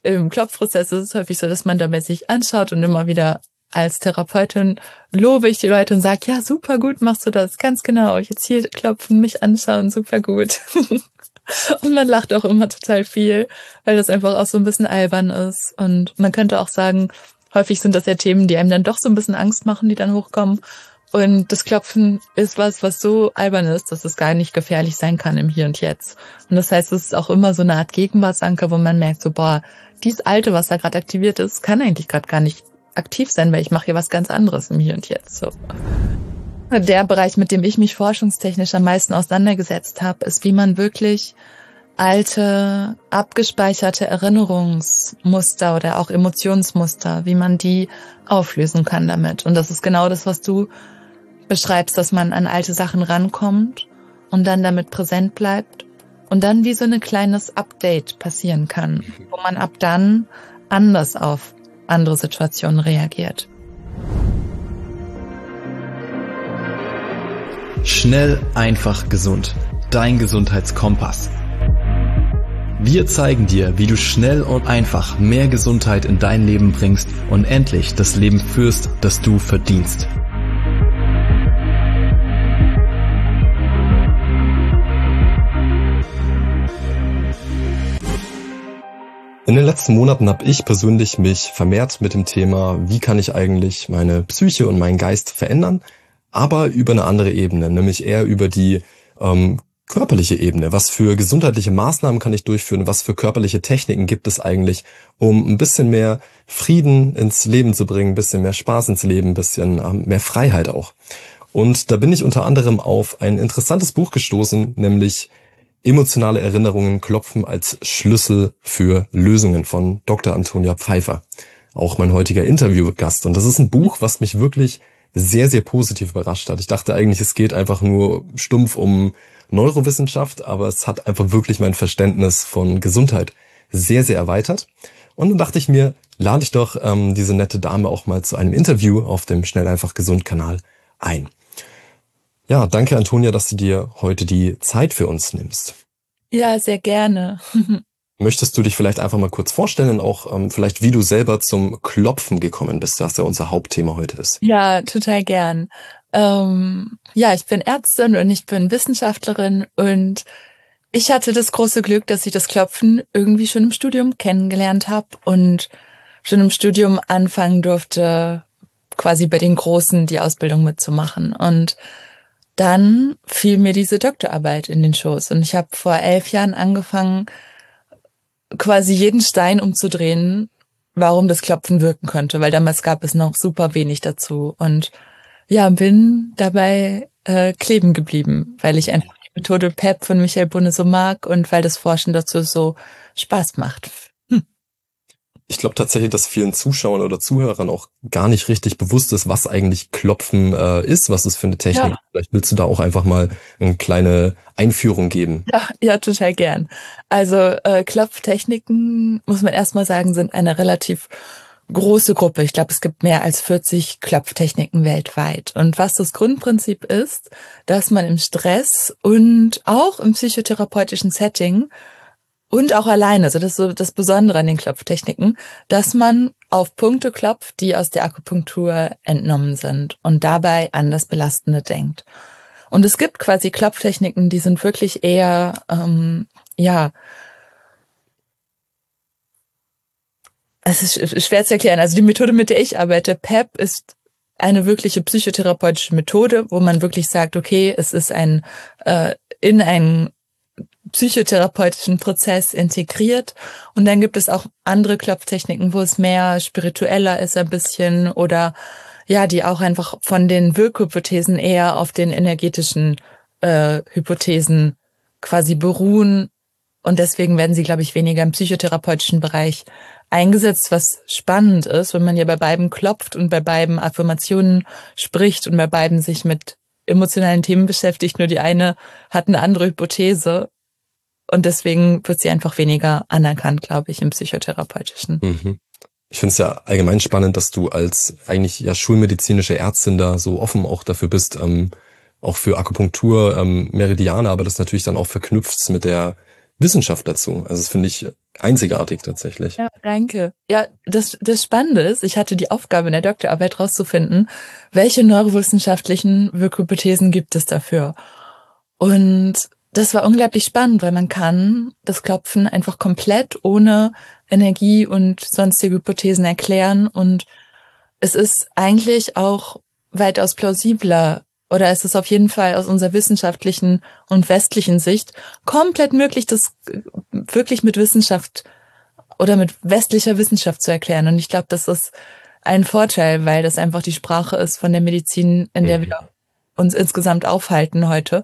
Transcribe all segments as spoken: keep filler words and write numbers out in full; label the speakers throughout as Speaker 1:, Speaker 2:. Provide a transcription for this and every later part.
Speaker 1: im Klopfprozess ist es häufig so, dass man dabei sich anschaut und immer wieder als Therapeutin lobe ich die Leute und sage, ja, super gut machst du das, ganz genau. Jetzt hier klopfen, mich anschauen, super gut. Und man lacht auch immer total viel, weil das einfach auch so ein bisschen albern ist. Und man könnte auch sagen, häufig sind das ja Themen, die einem dann doch so ein bisschen Angst machen, die dann hochkommen. Und das Klopfen ist was, was so albern ist, dass es gar nicht gefährlich sein kann im Hier und Jetzt. Und das heißt, es ist auch immer so eine Art Gegenwartsanker, wo man merkt, so, boah, dies Alte, was da gerade aktiviert ist, kann eigentlich gerade gar nicht aktiv sein, weil ich mache hier was ganz anderes im Hier und Jetzt. So. Der Bereich, mit dem ich mich forschungstechnisch am meisten auseinandergesetzt habe, ist, wie man wirklich alte, abgespeicherte Erinnerungsmuster oder auch Emotionsmuster, wie man die auflösen kann damit. Und das ist genau das, was du beschreibst, dass man an alte Sachen rankommt und dann damit präsent bleibt und dann wie so ein kleines Update passieren kann, wo man ab dann anders auf andere Situationen reagiert.
Speaker 2: Schnell, einfach, gesund. Dein Gesundheitskompass. Wir zeigen dir, wie du schnell und einfach mehr Gesundheit in dein Leben bringst und endlich das Leben führst, das du verdienst.
Speaker 3: In den letzten Monaten habe ich persönlich mich vermehrt mit dem Thema, wie kann ich eigentlich meine Psyche und meinen Geist verändern, aber über eine andere Ebene, nämlich eher über die ähm, körperliche Ebene. Was für gesundheitliche Maßnahmen kann ich durchführen? Was für körperliche Techniken gibt es eigentlich, um ein bisschen mehr Frieden ins Leben zu bringen, ein bisschen mehr Spaß ins Leben, ein bisschen ähm, mehr Freiheit auch. Und da bin ich unter anderem auf ein interessantes Buch gestoßen, nämlich Emotionale Erinnerungen klopfen als Schlüssel für Lösungen von Doktor Antonia Pfeiffer. Auch mein heutiger Interviewgast. Und das ist ein Buch, was mich wirklich sehr, sehr positiv überrascht hat. Ich dachte eigentlich, es geht einfach nur stumpf um Neurowissenschaft, aber es hat einfach wirklich mein Verständnis von Gesundheit sehr, sehr erweitert. Und dann dachte ich mir, lade ich doch ähm, diese nette Dame auch mal zu einem Interview auf dem Schnell einfach gesund Kanal ein. Ja, danke Antonia, dass du dir heute die Zeit für uns nimmst.
Speaker 1: Ja, sehr gerne.
Speaker 3: Möchtest du dich vielleicht einfach mal kurz vorstellen und auch ähm, vielleicht, wie du selber zum Klopfen gekommen bist, was ja unser Hauptthema heute ist?
Speaker 1: Ja, total gern. Ähm, ja, ich bin Ärztin und ich bin Wissenschaftlerin und ich hatte das große Glück, dass ich das Klopfen irgendwie schon im Studium kennengelernt habe und schon im Studium anfangen durfte, quasi bei den Großen die Ausbildung mitzumachen. Und dann fiel mir diese Doktorarbeit in den Schoß und ich habe vor elf Jahren angefangen, quasi jeden Stein umzudrehen, warum das Klopfen wirken könnte, weil damals gab es noch super wenig dazu und ja, bin dabei äh, kleben geblieben, weil ich einfach die Methode P E P von Michael Bunne so mag und weil das Forschen dazu so Spaß macht. Hm.
Speaker 3: Ich glaube tatsächlich, dass vielen Zuschauern oder Zuhörern auch gar nicht richtig bewusst ist, was eigentlich Klopfen äh, ist, was es für eine Technik. Ja. Vielleicht willst du da auch einfach mal eine kleine Einführung geben.
Speaker 1: Ja, ja, total gern. Also äh, Klopftechniken, muss man erstmal sagen, sind eine relativ große Gruppe. Ich glaube, es gibt mehr als vierzig Klopftechniken weltweit. Und was das Grundprinzip ist, dass man im Stress und auch im psychotherapeutischen Setting und auch alleine, also das ist so das Besondere an den Klopftechniken, dass man auf Punkte klopft, die aus der Akupunktur entnommen sind und dabei an das Belastende denkt. Und es gibt quasi Klopftechniken, die sind wirklich eher, ähm, ja, es ist schwer zu erklären. Also die Methode, mit der ich arbeite, P E P, ist eine wirkliche psychotherapeutische Methode, wo man wirklich sagt, okay, es ist ein äh, in einen psychotherapeutischen Prozess integriert. Und dann gibt es auch andere Klopftechniken, wo es mehr spiritueller ist ein bisschen oder ja, die auch einfach von den Wirkhypothesen eher auf den energetischen äh, Hypothesen quasi beruhen. Und deswegen werden sie, glaube ich, weniger im psychotherapeutischen Bereich eingesetzt, was spannend ist, wenn man ja bei beiden klopft und bei beiden Affirmationen spricht und bei beiden sich mit emotionalen Themen beschäftigt. Nur die eine hat eine andere Hypothese und deswegen wird sie einfach weniger anerkannt, glaube ich, im psychotherapeutischen.
Speaker 3: Mhm. Ich finde es ja allgemein spannend, dass du als eigentlich ja schulmedizinische Ärztin da so offen auch dafür bist, ähm, auch für Akupunktur, ähm, Meridiane, aber das natürlich dann auch verknüpft mit der Wissenschaft dazu. Also das finde ich einzigartig tatsächlich.
Speaker 1: Ja, danke. Ja, das, das Spannende ist, ich hatte die Aufgabe in der Doktorarbeit rauszufinden, welche neurowissenschaftlichen Wirkhypothesen gibt es dafür. Und das war unglaublich spannend, weil man kann das Klopfen einfach komplett ohne Energie und sonstige Hypothesen erklären. Und es ist eigentlich auch weitaus plausibler, oder es ist auf jeden Fall aus unserer wissenschaftlichen und westlichen Sicht komplett möglich, das wirklich mit Wissenschaft oder mit westlicher Wissenschaft zu erklären. Und ich glaube, das ist ein Vorteil, weil das einfach die Sprache ist von der Medizin, in der wir uns insgesamt aufhalten heute.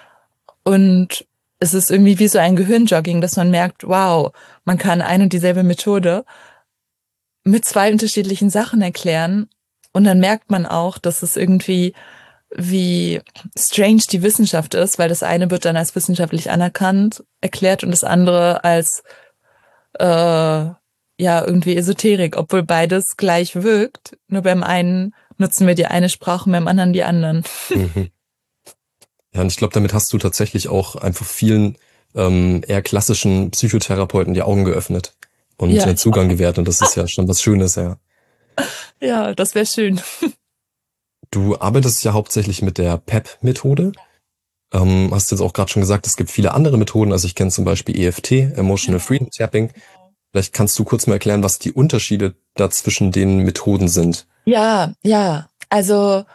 Speaker 1: Und es ist irgendwie wie so ein Gehirnjogging, dass man merkt, wow, man kann eine und dieselbe Methode mit zwei unterschiedlichen Sachen erklären. Und dann merkt man auch, dass es irgendwie wie strange die Wissenschaft ist, weil das eine wird dann als wissenschaftlich anerkannt erklärt und das andere als äh, ja irgendwie Esoterik, obwohl beides gleich wirkt. Nur beim einen nutzen wir die eine Sprache, beim anderen die anderen.
Speaker 3: Mhm. Ja, und ich glaube, damit hast du tatsächlich auch einfach vielen ähm, eher klassischen Psychotherapeuten die Augen geöffnet und
Speaker 1: Ja.
Speaker 3: den Zugang gewährt. Und das ist ja schon was Schönes, ja.
Speaker 1: Ja, das wäre schön.
Speaker 3: Du arbeitest ja hauptsächlich mit der P E P-Methode. Ähm, hast jetzt auch gerade schon gesagt, es gibt viele andere Methoden. Also ich kenne zum Beispiel E F T, Emotional Freedom Tapping. Vielleicht kannst du kurz mal erklären, was die Unterschiede da zwischen den Methoden sind.
Speaker 1: Ja, ja. Also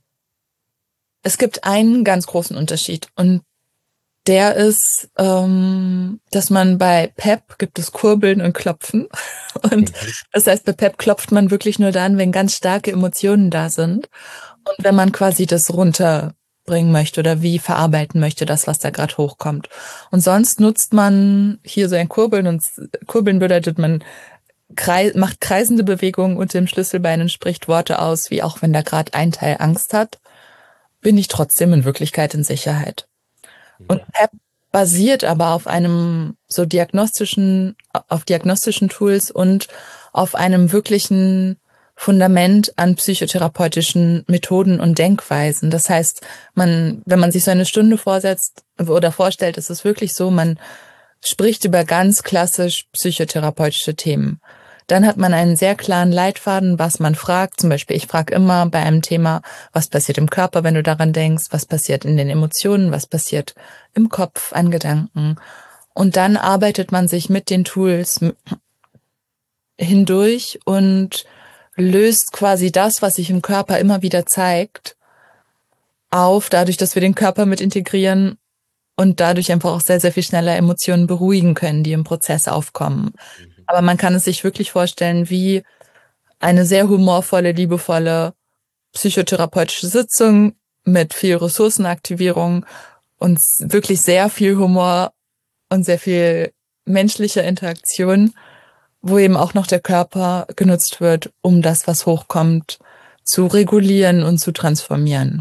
Speaker 1: es gibt einen ganz großen Unterschied und der ist, ähm, dass man bei P E P gibt es Kurbeln und Klopfen. Und das heißt, bei P E P klopft man wirklich nur dann, wenn ganz starke Emotionen da sind und wenn man quasi das runterbringen möchte oder wie verarbeiten möchte, das, was da gerade hochkommt. Und sonst nutzt man hier so ein Kurbeln und Kurbeln bedeutet, man kreis, macht kreisende Bewegungen unter dem Schlüsselbein und spricht Worte aus, wie auch wenn da gerade ein Teil Angst hat, bin ich trotzdem in Wirklichkeit in Sicherheit. Und P E P basiert aber auf einem so diagnostischen, auf diagnostischen Tools und auf einem wirklichen Fundament an psychotherapeutischen Methoden und Denkweisen. Das heißt, man, wenn man sich so eine Stunde vorsetzt oder vorstellt, ist es wirklich so, man spricht über ganz klassisch psychotherapeutische Themen. Dann hat man einen sehr klaren Leitfaden, was man fragt. Zum Beispiel, ich frage immer bei einem Thema, was passiert im Körper, wenn du daran denkst, was passiert in den Emotionen, was passiert im Kopf an Gedanken. Und dann arbeitet man sich mit den Tools hindurch und löst quasi das, was sich im Körper immer wieder zeigt, auf, dadurch, dass wir den Körper mit integrieren und dadurch einfach auch sehr, sehr viel schneller Emotionen beruhigen können, die im Prozess aufkommen. Aber man kann es sich wirklich vorstellen wie eine sehr humorvolle, liebevolle psychotherapeutische Sitzung mit viel Ressourcenaktivierung und wirklich sehr viel Humor und sehr viel menschlicher Interaktion, wo eben auch noch der Körper genutzt wird, um das, was hochkommt, zu regulieren und zu transformieren.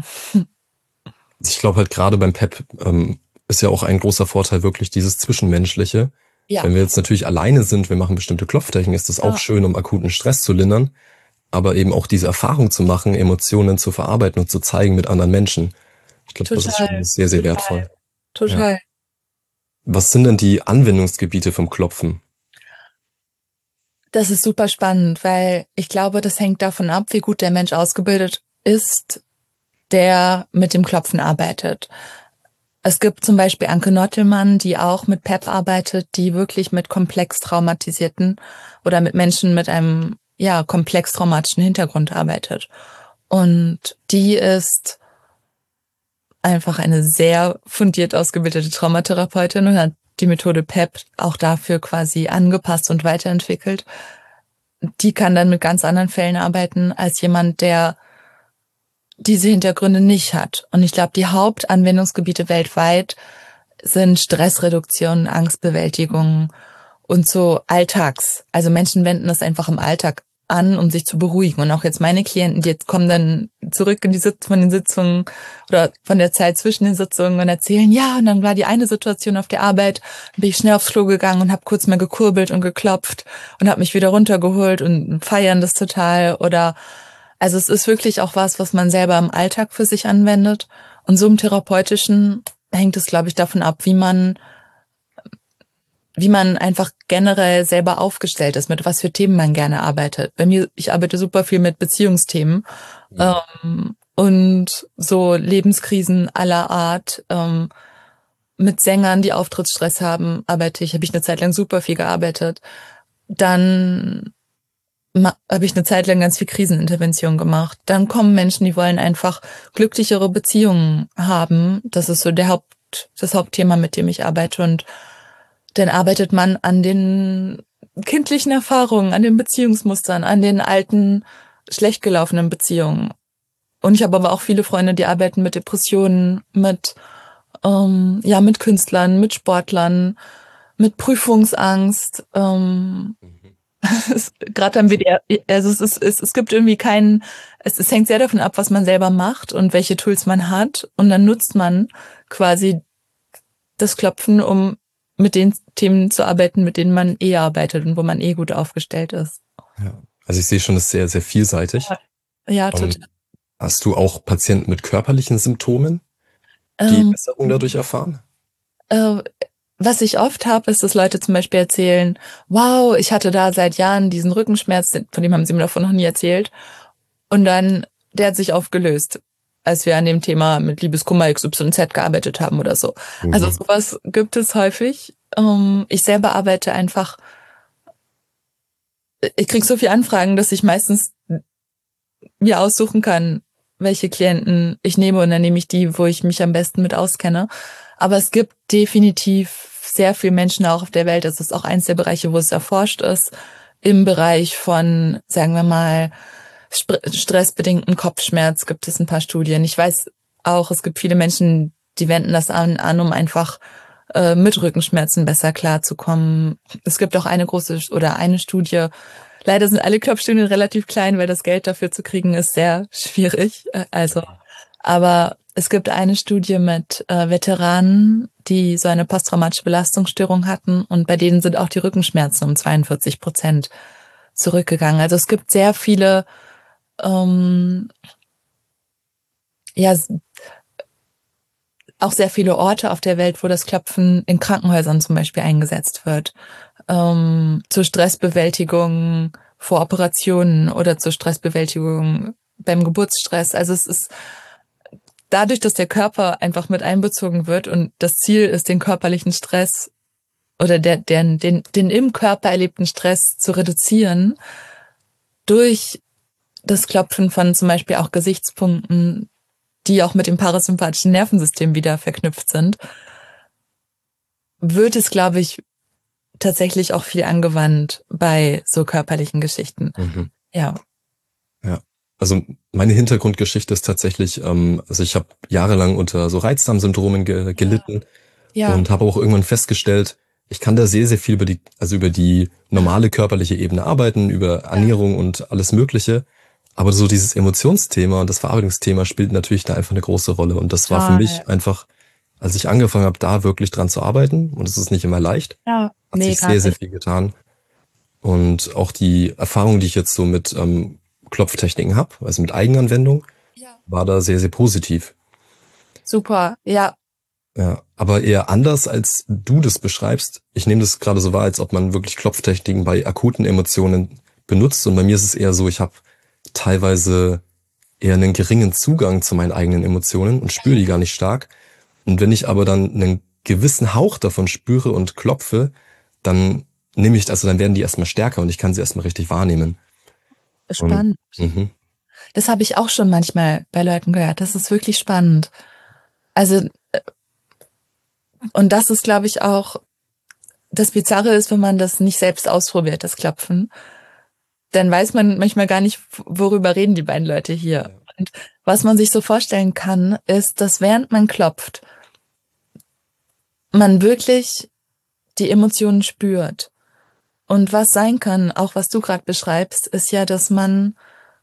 Speaker 3: Ich glaube halt gerade beim P E P ähm, ist ja auch ein großer Vorteil wirklich dieses Zwischenmenschliche.
Speaker 1: Ja.
Speaker 3: Wenn wir jetzt natürlich alleine sind, wir machen bestimmte Klopftechniken, ist das
Speaker 1: Ja.
Speaker 3: auch schön, um akuten Stress zu lindern. Aber eben auch diese Erfahrung zu machen, Emotionen zu verarbeiten und zu zeigen mit anderen Menschen. Ich glaube, das ist
Speaker 1: Total.
Speaker 3: schon sehr, sehr
Speaker 1: Total.
Speaker 3: wertvoll.
Speaker 1: Total.
Speaker 3: Was sind denn die Anwendungsgebiete vom Klopfen?
Speaker 1: Das ist super spannend, weil ich glaube, das hängt davon ab, wie gut der Mensch ausgebildet ist, der mit dem Klopfen arbeitet. Es gibt zum Beispiel Anke Nottelmann, die auch mit P E P arbeitet, die wirklich mit komplex traumatisierten oder mit Menschen mit einem ja komplex traumatischen Hintergrund arbeitet. Und die ist einfach eine sehr fundiert ausgebildete Traumatherapeutin und hat die Methode P E P auch dafür quasi angepasst und weiterentwickelt. Die kann dann mit ganz anderen Fällen arbeiten als jemand, der diese Hintergründe nicht hat. Und ich glaube, die Hauptanwendungsgebiete weltweit sind Stressreduktion, Angstbewältigung und so Alltags. Also Menschen wenden das einfach im Alltag an, um sich zu beruhigen. Und auch jetzt meine Klienten, die jetzt kommen dann zurück in die Sitz von den Sitzungen oder von der Zeit zwischen den Sitzungen und erzählen, ja, und dann war die eine Situation auf der Arbeit, bin ich schnell aufs Klo gegangen und habe kurz mal gekurbelt und geklopft und habe mich wieder runtergeholt und feiern das total. Oder also es ist wirklich auch was, was man selber im Alltag für sich anwendet. Und so im Therapeutischen hängt es, glaube ich, davon ab, wie man wie man einfach generell selber aufgestellt ist, mit was für Themen man gerne arbeitet. Bei mir, ich arbeite super viel mit Beziehungsthemen ja. ähm, und so Lebenskrisen aller Art. Ähm, mit Sängern, die Auftrittsstress haben, arbeite ich, habe ich eine Zeit lang super viel gearbeitet. Dann habe ich eine Zeit lang ganz viel Krisenintervention gemacht. Dann kommen Menschen, die wollen einfach glücklichere Beziehungen haben. Das ist so der Haupt, das Hauptthema, mit dem ich arbeite. Und dann arbeitet man an den kindlichen Erfahrungen, an den Beziehungsmustern, an den alten, schlecht gelaufenen Beziehungen. Und ich habe aber auch viele Freunde, die arbeiten mit Depressionen, mit ähm, ja mit Künstlern, mit Sportlern, mit Prüfungsangst. Ähm, Gerade am W D R, also es ist, es, es gibt irgendwie keinen, es, es hängt sehr davon ab, was man selber macht und welche Tools man hat. Und dann nutzt man quasi das Klopfen, um mit den Themen zu arbeiten, mit denen man eh arbeitet und wo man eh gut aufgestellt ist.
Speaker 3: Ja, also ich sehe schon, das ist sehr, sehr vielseitig.
Speaker 1: Ja, total.
Speaker 3: Hast du auch Patienten mit körperlichen Symptomen, die ähm, Besserung dadurch erfahren?
Speaker 1: Äh, Was ich oft habe, ist, dass Leute zum Beispiel erzählen, wow, ich hatte da seit Jahren diesen Rückenschmerz, von dem haben sie mir davon noch nie erzählt. Und dann, der hat sich aufgelöst, als wir an dem Thema mit Liebeskummer X Y Z gearbeitet haben oder so. Mhm. Also sowas gibt es häufig. Ich selber arbeite einfach, ich kriege so viele Anfragen, dass ich meistens mir aussuchen kann, welche Klienten ich nehme, und dann nehme ich die, wo ich mich am besten mit auskenne. Aber es gibt definitiv sehr viele Menschen auch auf der Welt. Das ist auch eins der Bereiche, wo es erforscht ist, im Bereich von, sagen wir mal, stressbedingten Kopfschmerz gibt es ein paar Studien. Ich weiß auch, es gibt viele Menschen, die wenden das an, an um einfach äh, mit Rückenschmerzen besser klarzukommen. Es gibt auch eine große oder eine Studie. Leider sind alle Klopfstudien relativ klein, weil das Geld dafür zu kriegen ist sehr schwierig. Also, aber es gibt eine Studie mit äh, Veteranen, die so eine posttraumatische Belastungsstörung hatten, und bei denen sind auch die Rückenschmerzen um zweiundvierzig Prozent zurückgegangen. Also es gibt sehr viele, ähm, ja, auch sehr viele Orte auf der Welt, wo das Klopfen in Krankenhäusern zum Beispiel eingesetzt wird. Ähm, zur Stressbewältigung vor Operationen oder zur Stressbewältigung beim Geburtsstress. Also es ist dadurch, dass der Körper einfach mit einbezogen wird und das Ziel ist, den körperlichen Stress oder der, den, den, den im Körper erlebten Stress zu reduzieren, durch das Klopfen von zum Beispiel auch Gesichtspunkten, die auch mit dem parasympathischen Nervensystem wieder verknüpft sind, wird es, glaube ich, tatsächlich auch viel angewandt bei so körperlichen Geschichten. Mhm. Ja.
Speaker 3: Ja. Also meine Hintergrundgeschichte ist tatsächlich, ähm, also ich habe jahrelang unter so Reizdarmsyndromen ge- gelitten ja. Ja. und habe auch irgendwann festgestellt, ich kann da sehr, sehr viel über die, also über die normale körperliche Ebene arbeiten, über Ernährung ja. und alles Mögliche. Aber so dieses Emotionsthema und das Verarbeitungsthema spielt natürlich da einfach eine große Rolle. Und das war ah, für mich ja. einfach, als ich angefangen habe, da wirklich dran zu arbeiten, und es ist nicht immer leicht,
Speaker 1: ja.
Speaker 3: hat
Speaker 1: nee,
Speaker 3: sich sehr, sehr viel getan. Und auch die Erfahrung, die ich jetzt so mit ähm, Klopftechniken habe, also mit Eigenanwendung, ja. war da sehr, sehr positiv.
Speaker 1: Super, ja.
Speaker 3: Ja, aber eher anders, als du das beschreibst. Ich nehme das gerade so wahr, als ob man wirklich Klopftechniken bei akuten Emotionen benutzt. Und bei mir ist es eher so, ich habe teilweise eher einen geringen Zugang zu meinen eigenen Emotionen und spüre die gar nicht stark. Und wenn ich aber dann einen gewissen Hauch davon spüre und klopfe, dann nehme ich, also dann werden die erstmal stärker und ich kann sie erstmal richtig wahrnehmen.
Speaker 1: Spannend. Und, mhm. Das habe ich auch schon manchmal bei Leuten gehört. Das ist wirklich spannend. Also, und das ist, glaube ich, auch das Bizarre ist, wenn man das nicht selbst ausprobiert, das Klopfen, dann weiß man manchmal gar nicht, worüber reden die beiden Leute hier. Ja. Und was man sich so vorstellen kann, ist, dass während man klopft, man wirklich die Emotionen spürt. Und was sein kann, auch was du gerade beschreibst, ist ja, dass man,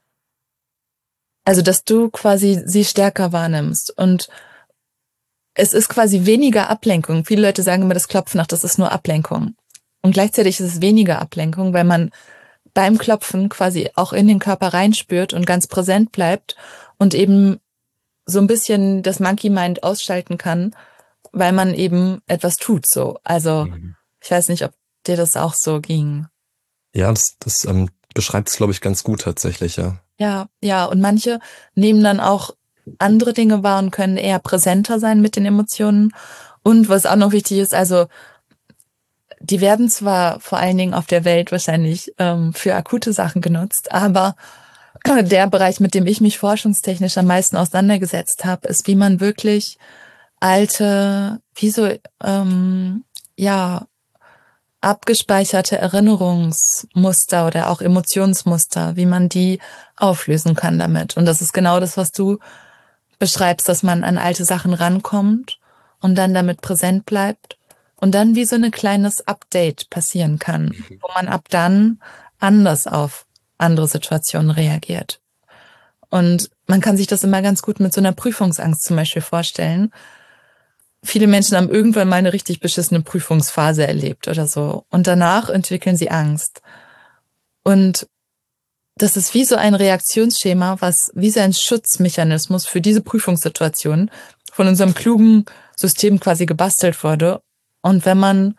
Speaker 1: also dass du quasi sie stärker wahrnimmst. Und es ist quasi weniger Ablenkung. Viele Leute sagen immer, das Klopfen, ach, das ist nur Ablenkung. Und gleichzeitig ist es weniger Ablenkung, weil man beim Klopfen quasi auch in den Körper reinspürt und ganz präsent bleibt und eben so ein bisschen das Monkey Mind ausschalten kann, weil man eben etwas tut, so. Also, mhm. Ich weiß nicht, ob dir das auch so ging.
Speaker 3: Ja, das, das ähm, beschreibt es, glaube ich, ganz gut tatsächlich, ja.
Speaker 1: Ja, ja, und manche nehmen dann auch andere Dinge wahr und können eher präsenter sein mit den Emotionen. Und was auch noch wichtig ist, also die werden zwar vor allen Dingen auf der Welt wahrscheinlich ähm, für akute Sachen genutzt, aber der Bereich, mit dem ich mich forschungstechnisch am meisten auseinandergesetzt habe, ist, wie man wirklich alte, wie so, ähm, ja, abgespeicherte Erinnerungsmuster oder auch Emotionsmuster, wie man die auflösen kann damit. Und das ist genau das, was du beschreibst, dass man an alte Sachen rankommt und dann damit präsent bleibt und dann wie so ein kleines Update passieren kann, wo man ab dann anders auf andere Situationen reagiert. Und man kann sich das immer ganz gut mit so einer Prüfungsangst zum Beispiel vorstellen. Viele Menschen haben irgendwann mal eine richtig beschissene Prüfungsphase erlebt oder so. Und danach entwickeln sie Angst. Und das ist wie so ein Reaktionsschema, was wie so ein Schutzmechanismus für diese Prüfungssituation von unserem klugen System quasi gebastelt wurde. Und wenn man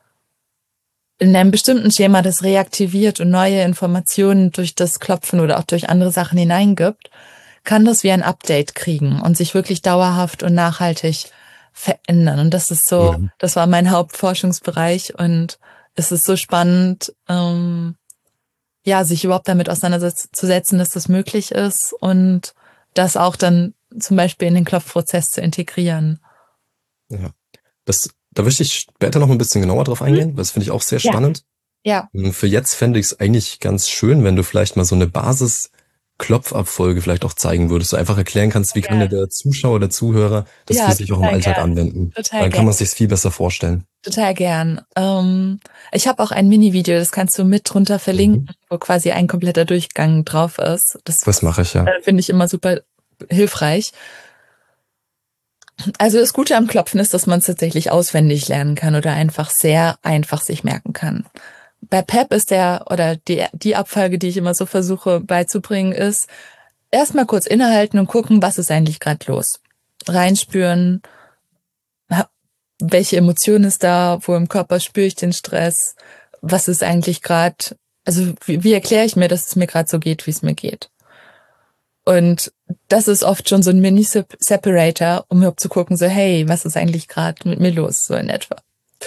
Speaker 1: in einem bestimmten Schema das reaktiviert und neue Informationen durch das Klopfen oder auch durch andere Sachen hineingibt, kann das wie ein Update kriegen und sich wirklich dauerhaft und nachhaltig verändern. Und das ist so, mhm. das war mein Hauptforschungsbereich und es ist so spannend, ähm, ja, sich überhaupt damit auseinanderzusetzen, dass das möglich ist und das auch dann zum Beispiel in den Klopfprozess zu integrieren.
Speaker 3: Ja, das Da möchte ich später noch ein bisschen genauer drauf eingehen, weil das finde ich auch sehr spannend.
Speaker 1: Ja.
Speaker 3: ja. Für jetzt fände ich es eigentlich ganz schön, wenn du vielleicht mal so eine Basis-Klopfabfolge vielleicht auch zeigen würdest. Du einfach erklären kannst, wie ja. kann der Zuschauer oder Zuhörer das ja, für sich auch im Alltag gern. anwenden. Total Dann kann man es sich viel besser vorstellen.
Speaker 1: Total gern. Ähm, ich habe auch ein Mini-Video, das kannst du mit drunter verlinken, mhm. wo quasi ein kompletter Durchgang drauf ist. Das,
Speaker 3: das mache ich, ja.
Speaker 1: Finde ich immer super hilfreich. Also das Gute am Klopfen ist, dass man es tatsächlich auswendig lernen kann oder einfach sehr einfach sich merken kann. Bei P E P ist der, oder die, die Abfolge, die ich immer so versuche beizubringen, ist erstmal kurz innehalten und gucken, was ist eigentlich gerade los. Reinspüren, welche Emotion ist da, wo im Körper spüre ich den Stress, was ist eigentlich gerade, also wie, wie erkläre ich mir, dass es mir gerade so geht, wie es mir geht. Und das ist oft schon so ein Mini-Separator, um überhaupt zu gucken, so hey, was ist eigentlich gerade mit mir los, so in etwa.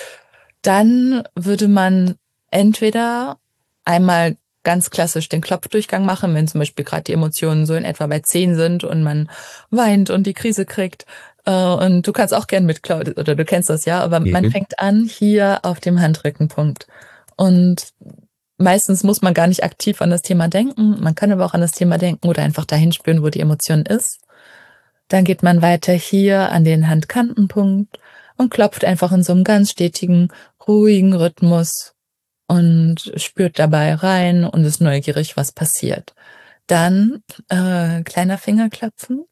Speaker 1: Dann würde man entweder einmal ganz klassisch den Klopfdurchgang machen, wenn zum Beispiel gerade die Emotionen so in etwa bei zehn sind und man weint und die Krise kriegt. Und du kannst auch gern mit, oder du kennst das ja, aber mhm. man fängt an hier auf dem Handrückenpunkt. Und meistens muss man gar nicht aktiv an das Thema denken. Man kann aber auch an das Thema denken oder einfach dahin spüren, wo die Emotion ist. Dann geht man weiter hier an den Handkantenpunkt und klopft einfach in so einem ganz stetigen, ruhigen Rhythmus und spürt dabei rein und ist neugierig, was passiert. Dann äh, kleiner Fingerklopfen.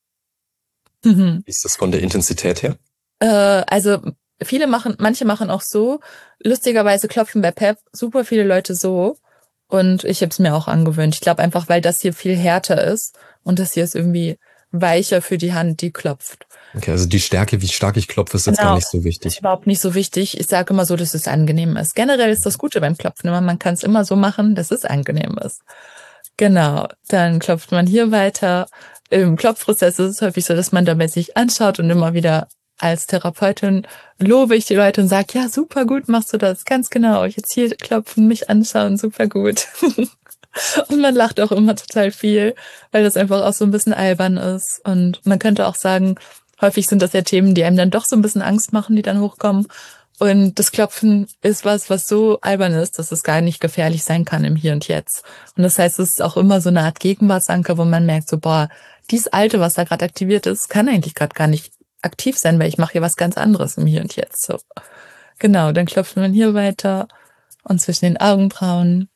Speaker 3: Wie ist das von der Intensität her?
Speaker 1: Äh, also viele machen, manche machen auch so. Lustigerweise klopfen bei P E P super viele Leute so. Und ich habe es mir auch angewöhnt. Ich glaube einfach, weil das hier viel härter ist und das hier ist irgendwie weicher für die Hand, die klopft.
Speaker 3: Okay, also die Stärke, wie stark ich klopfe, ist jetzt genau, gar nicht so wichtig.
Speaker 1: Ist überhaupt nicht so wichtig. Ich sage immer so, dass es angenehm ist. Generell ist das Gute beim Klopfen immer, man kann es immer so machen, dass es angenehm ist. Genau, dann klopft man hier weiter. Im Klopfprozess ist es häufig so, dass man dabei sich anschaut und immer wieder als Therapeutin lobe ich die Leute und sage, ja, super gut machst du das, ganz genau. Jetzt hier klopfen, mich anschauen, super gut. Und man lacht auch immer total viel, weil das einfach auch so ein bisschen albern ist. Und man könnte auch sagen, häufig sind das ja Themen, die einem dann doch so ein bisschen Angst machen, die dann hochkommen. Und das Klopfen ist was, was so albern ist, dass es gar nicht gefährlich sein kann im Hier und Jetzt. Und das heißt, es ist auch immer so eine Art Gegenwartsanker, wo man merkt, so, boah, dies Alte, was da gerade aktiviert ist, kann eigentlich gerade gar nicht aktiv sein, weil ich mache hier was ganz anderes im Hier und Jetzt. So, genau, dann klopft man hier weiter und zwischen den Augenbrauen.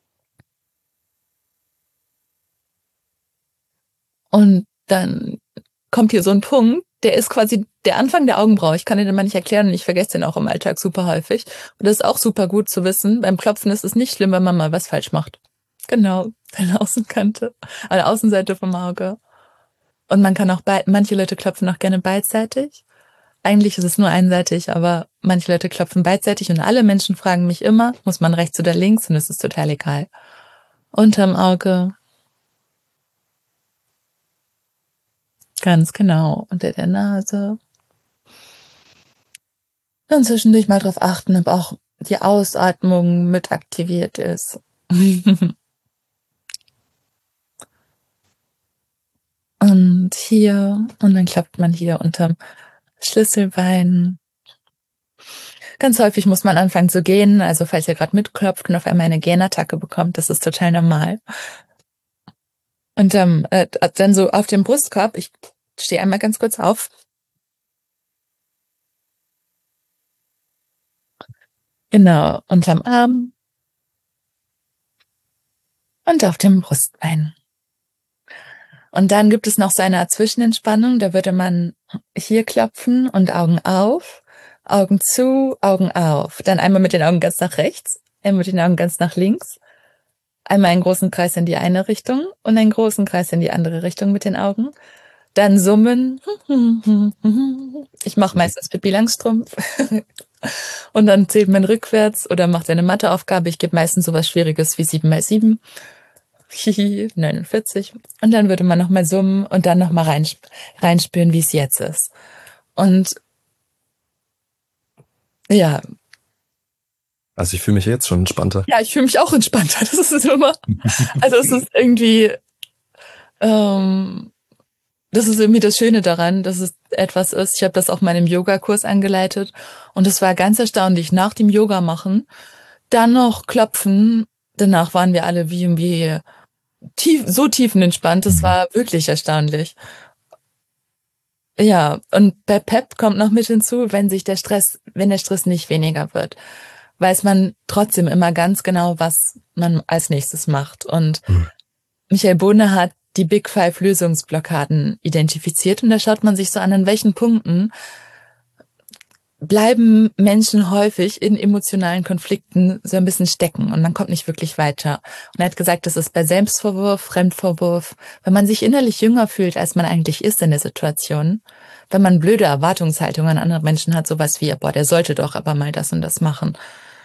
Speaker 1: Und dann kommt hier so ein Punkt, der ist quasi der Anfang der Augenbraue. Ich kann den immer nicht erklären und ich vergesse den auch im Alltag super häufig. Und das ist auch super gut zu wissen. Beim Klopfen ist es nicht schlimm, wenn man mal was falsch macht. Genau, deine Außenkante, an der Außenseite vom Auge. Und man kann auch, bei, manche Leute klopfen auch gerne beidseitig. eigentlich ist es nur einseitig, aber manche Leute klopfen beidseitig und alle Menschen fragen mich immer, muss man rechts oder links? Und es ist total egal. Unterm Auge. Ganz genau. Unter der Nase. Dann zwischendurch mal drauf achten, ob auch die Ausatmung mit aktiviert ist. Und hier, und dann klopft man hier unterm Schlüsselbein. Ganz häufig muss man anfangen zu gähnen, also falls ihr gerade mitklopft und auf einmal eine Gähnattacke bekommt, das ist total normal. Und ähm, äh, dann so auf dem Brustkorb, ich stehe einmal ganz kurz auf. Genau, unterm Arm und auf dem Brustbein. Und dann gibt es noch so eine Art Zwischenentspannung, da würde man hier klopfen und Augen auf, Augen zu, Augen auf. Dann einmal mit den Augen ganz nach rechts, einmal mit den Augen ganz nach links. Einmal einen großen Kreis in die eine Richtung und einen großen Kreis in die andere Richtung mit den Augen. Dann summen. Ich mache meistens Pippi Langstrumpf. Und dann zählt man rückwärts oder macht eine Matheaufgabe. Ich gebe meistens sowas Schwieriges wie sieben mal sieben. neunundvierzig. Und dann würde man nochmal summen und dann nochmal reinsp reinspüren, wie es jetzt ist. Und ja.
Speaker 3: Also ich fühle mich jetzt schon entspannter.
Speaker 1: Ja, ich fühle mich auch entspannter. Das ist immer, also es ist irgendwie, ähm, das ist irgendwie das Schöne daran, dass es etwas ist. Ich habe das auch mal im Yogakurs angeleitet und es war ganz erstaunlich. Nach dem Yoga machen, dann noch klopfen. Danach waren wir alle wie irgendwie tief, so tiefenentspannt. Das war wirklich erstaunlich. Ja, und bei Pep kommt noch mit hinzu, wenn sich der Stress, wenn der Stress nicht weniger wird, weiß man trotzdem immer ganz genau, was man als nächstes macht. Und mhm. Michael Bohne hat die Big Five Lösungsblockaden identifiziert und da schaut man sich so an, an welchen Punkten bleiben Menschen häufig in emotionalen Konflikten so ein bisschen stecken und man kommt nicht wirklich weiter. Und er hat gesagt, das ist bei Selbstvorwurf, Fremdvorwurf, wenn man sich innerlich jünger fühlt, als man eigentlich ist in der Situation, wenn man blöde Erwartungshaltungen an andere Menschen hat, sowas wie, boah, der sollte doch aber mal das und das machen.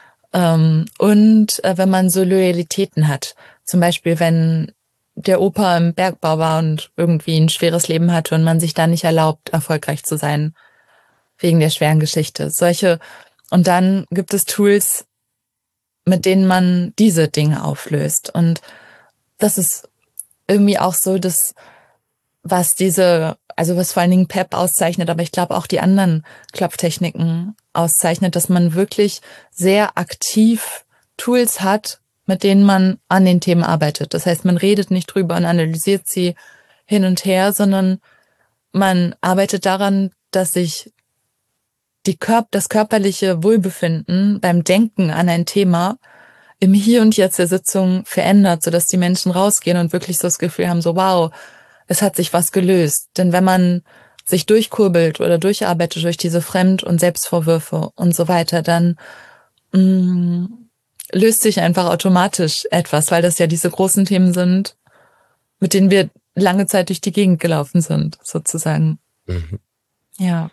Speaker 1: Und wenn man so Loyalitäten hat, zum Beispiel wenn der Opa im Bergbau war und irgendwie ein schweres Leben hatte und man sich da nicht erlaubt, erfolgreich zu sein, wegen der schweren Geschichte. Solche, und dann gibt es Tools, mit denen man diese Dinge auflöst. Und das ist irgendwie auch so, dass, was diese, also was vor allen Dingen Pep auszeichnet, aber ich glaube auch die anderen Klopftechniken auszeichnet, dass man wirklich sehr aktiv Tools hat, mit denen man an den Themen arbeitet. Das heißt, man redet nicht drüber und analysiert sie hin und her, sondern man arbeitet daran, dass sich die Körp- das körperliche Wohlbefinden beim Denken an ein Thema im Hier und Jetzt der Sitzung verändert, sodass die Menschen rausgehen und wirklich so das Gefühl haben, so wow, es hat sich was gelöst. Denn wenn man sich durchkurbelt oder durcharbeitet durch diese Fremd- und Selbstvorwürfe und so weiter, dann mh, löst sich einfach automatisch etwas, weil das ja diese großen Themen sind, mit denen wir lange Zeit durch die Gegend gelaufen sind, sozusagen. Mhm. Ja.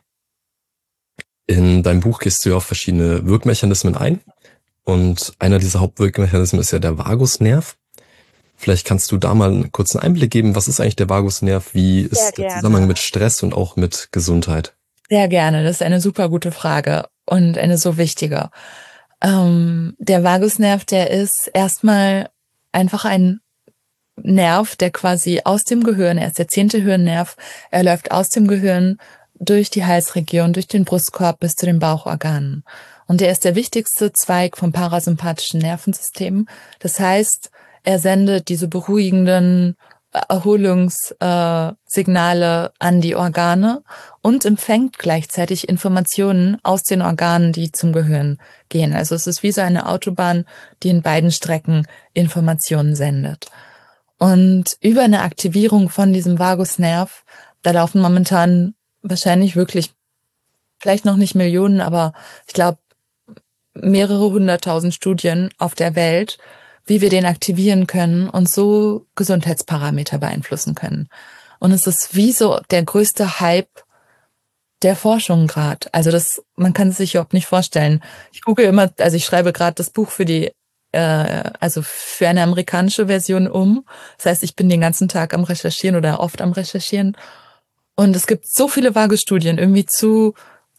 Speaker 3: In deinem Buch gehst du ja auf verschiedene Wirkmechanismen ein. Und einer dieser Hauptwirkmechanismen ist ja der Vagusnerv. Vielleicht kannst du da mal einen kurzen Einblick geben. Was ist eigentlich der Vagusnerv? Wie ist
Speaker 1: Sehr
Speaker 3: der
Speaker 1: gerne.
Speaker 3: Zusammenhang mit Stress und auch mit Gesundheit?
Speaker 1: Sehr gerne. Das ist eine super gute Frage und eine so wichtige. Ähm, der Vagusnerv, der ist erstmal einfach ein Nerv, der quasi aus dem Gehirn, er ist der zehnte Hirnnerv, er läuft aus dem Gehirn durch die Halsregion, durch den Brustkorb bis zu den Bauchorganen. Und er ist der wichtigste Zweig vom parasympathischen Nervensystem. Das heißt, er sendet diese beruhigenden Erholungssignale äh, an die Organe und empfängt gleichzeitig Informationen aus den Organen, die zum Gehirn gehen. Also es ist wie so eine Autobahn, die in beiden Strecken Informationen sendet. Und über eine Aktivierung von diesem Vagusnerv, da laufen momentan wahrscheinlich wirklich, vielleicht noch nicht Millionen, aber ich glaube mehrere hunderttausend Studien auf der Welt, wie wir den aktivieren können und so Gesundheitsparameter beeinflussen können. Und es ist wie so der größte Hype der Forschung gerade. Also das, man kann es sich überhaupt nicht vorstellen. Ich gucke immer, also ich schreibe gerade das Buch für die, äh, also für eine amerikanische Version um. Das heißt, ich bin den ganzen Tag am Recherchieren oder oft am Recherchieren. Und es gibt so viele vage Studien irgendwie zu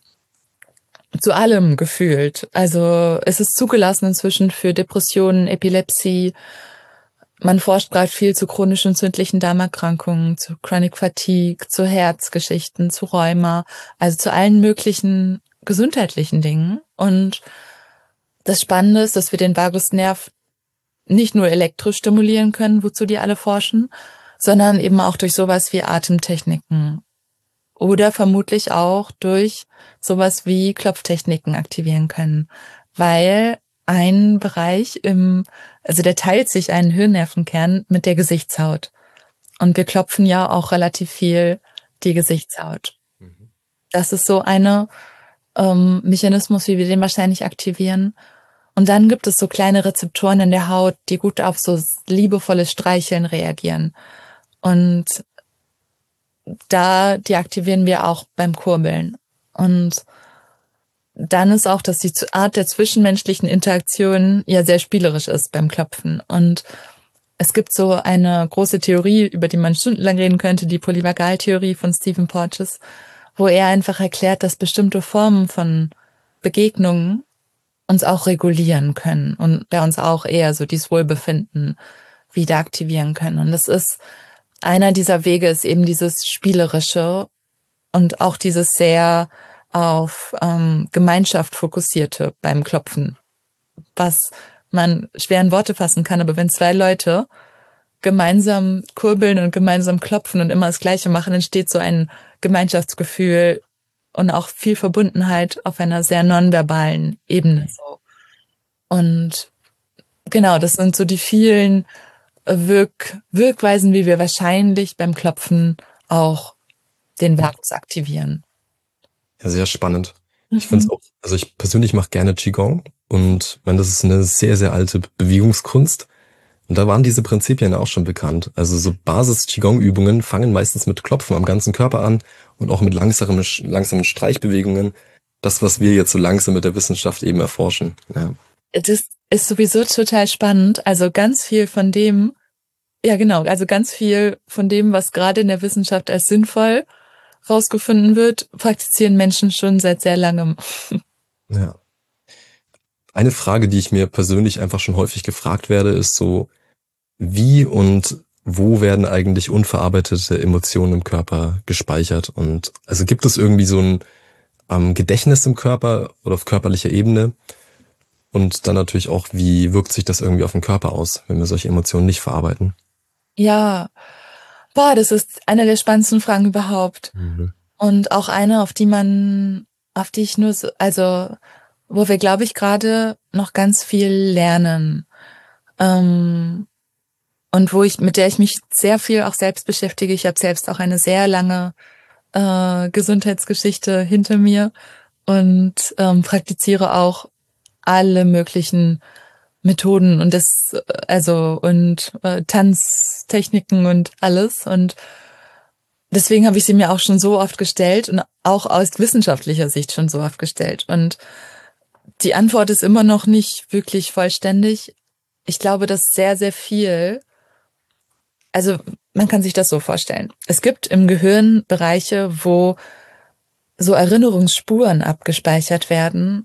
Speaker 1: zu allem gefühlt. Also es ist zugelassen inzwischen für Depressionen, Epilepsie. Man forscht gerade viel zu chronisch entzündlichen Darmerkrankungen, zu Chronic Fatigue, zu Herzgeschichten, zu Rheuma, also zu allen möglichen gesundheitlichen Dingen. Und das Spannende ist, dass wir den Vagusnerv nicht nur elektrisch stimulieren können, wozu die alle forschen, sondern eben auch durch sowas wie Atemtechniken oder vermutlich auch durch sowas wie Klopftechniken aktivieren können, weil ein Bereich im, also der teilt sich einen Hirnnervenkern mit der Gesichtshaut. Und wir klopfen ja auch relativ viel die Gesichtshaut. Mhm. Das ist so eine ähm, Mechanismus, wie wir den wahrscheinlich aktivieren. Und dann gibt es so kleine Rezeptoren in der Haut, die gut auf so liebevolles Streicheln reagieren. Und da, die aktivieren wir auch beim Kurbeln. Und dann ist auch, dass die Art der zwischenmenschlichen Interaktion ja sehr spielerisch ist beim Klopfen. Und es gibt so eine große Theorie, über die man stundenlang reden könnte, die Polyvagaltheorie von Stephen Porges, wo er einfach erklärt, dass bestimmte Formen von Begegnungen uns auch regulieren können und bei uns auch eher so dieses Wohlbefinden wieder aktivieren können. Und das ist einer dieser Wege ist eben dieses Spielerische und auch dieses sehr auf ähm, Gemeinschaft fokussierte beim Klopfen, was man schwer in Worte fassen kann. Aber wenn zwei Leute gemeinsam kurbeln und gemeinsam klopfen und immer das Gleiche machen, entsteht so ein Gemeinschaftsgefühl und auch viel Verbundenheit auf einer sehr nonverbalen Ebene. Und genau, das sind so die vielen Wirk Wirkweisen, wie wir wahrscheinlich beim Klopfen auch den Vagus aktivieren.
Speaker 3: Ja, sehr spannend. Mhm. Ich finde es auch, also ich persönlich mache gerne Qigong und ich meine, das ist eine sehr, sehr alte Bewegungskunst. Und da waren diese Prinzipien auch schon bekannt. Also so Basis-Qigong-Übungen fangen meistens mit Klopfen am ganzen Körper an und auch mit langsamen, langsamen Streichbewegungen. Das, was wir jetzt so langsam mit der Wissenschaft eben erforschen. Ja.
Speaker 1: Das ist sowieso total spannend. Also ganz viel von dem, ja genau, also ganz viel von dem, was gerade in der Wissenschaft als sinnvoll rausgefunden wird, praktizieren Menschen schon seit sehr langem.
Speaker 3: Ja. Eine Frage, die ich mir persönlich einfach schon häufig gefragt werde, ist so, wie und wo werden eigentlich unverarbeitete Emotionen im Körper gespeichert? Und also gibt es irgendwie so ein ähm, Gedächtnis im Körper oder auf körperlicher Ebene? Und dann natürlich auch, wie wirkt sich das irgendwie auf den Körper aus, wenn wir solche Emotionen nicht verarbeiten?
Speaker 1: Ja, boah, das ist eine der spannendsten Fragen überhaupt. Mhm. Und auch eine, auf die man, auf die ich nur so, also, wo wir, glaube ich, gerade noch ganz viel lernen. Ähm, und wo ich, mit der ich mich sehr viel auch selbst beschäftige. Ich habe selbst auch eine sehr lange äh, Gesundheitsgeschichte hinter mir und ähm, praktiziere auch alle möglichen Methoden und das, also und äh, Tanztechniken und alles. Und deswegen habe ich sie mir auch schon so oft gestellt und auch aus wissenschaftlicher Sicht schon so oft gestellt. Und die Antwort ist immer noch nicht wirklich vollständig. Ich glaube, dass sehr, sehr viel, also man kann sich das so vorstellen. Es gibt im Gehirn Bereiche, wo so Erinnerungsspuren abgespeichert werden,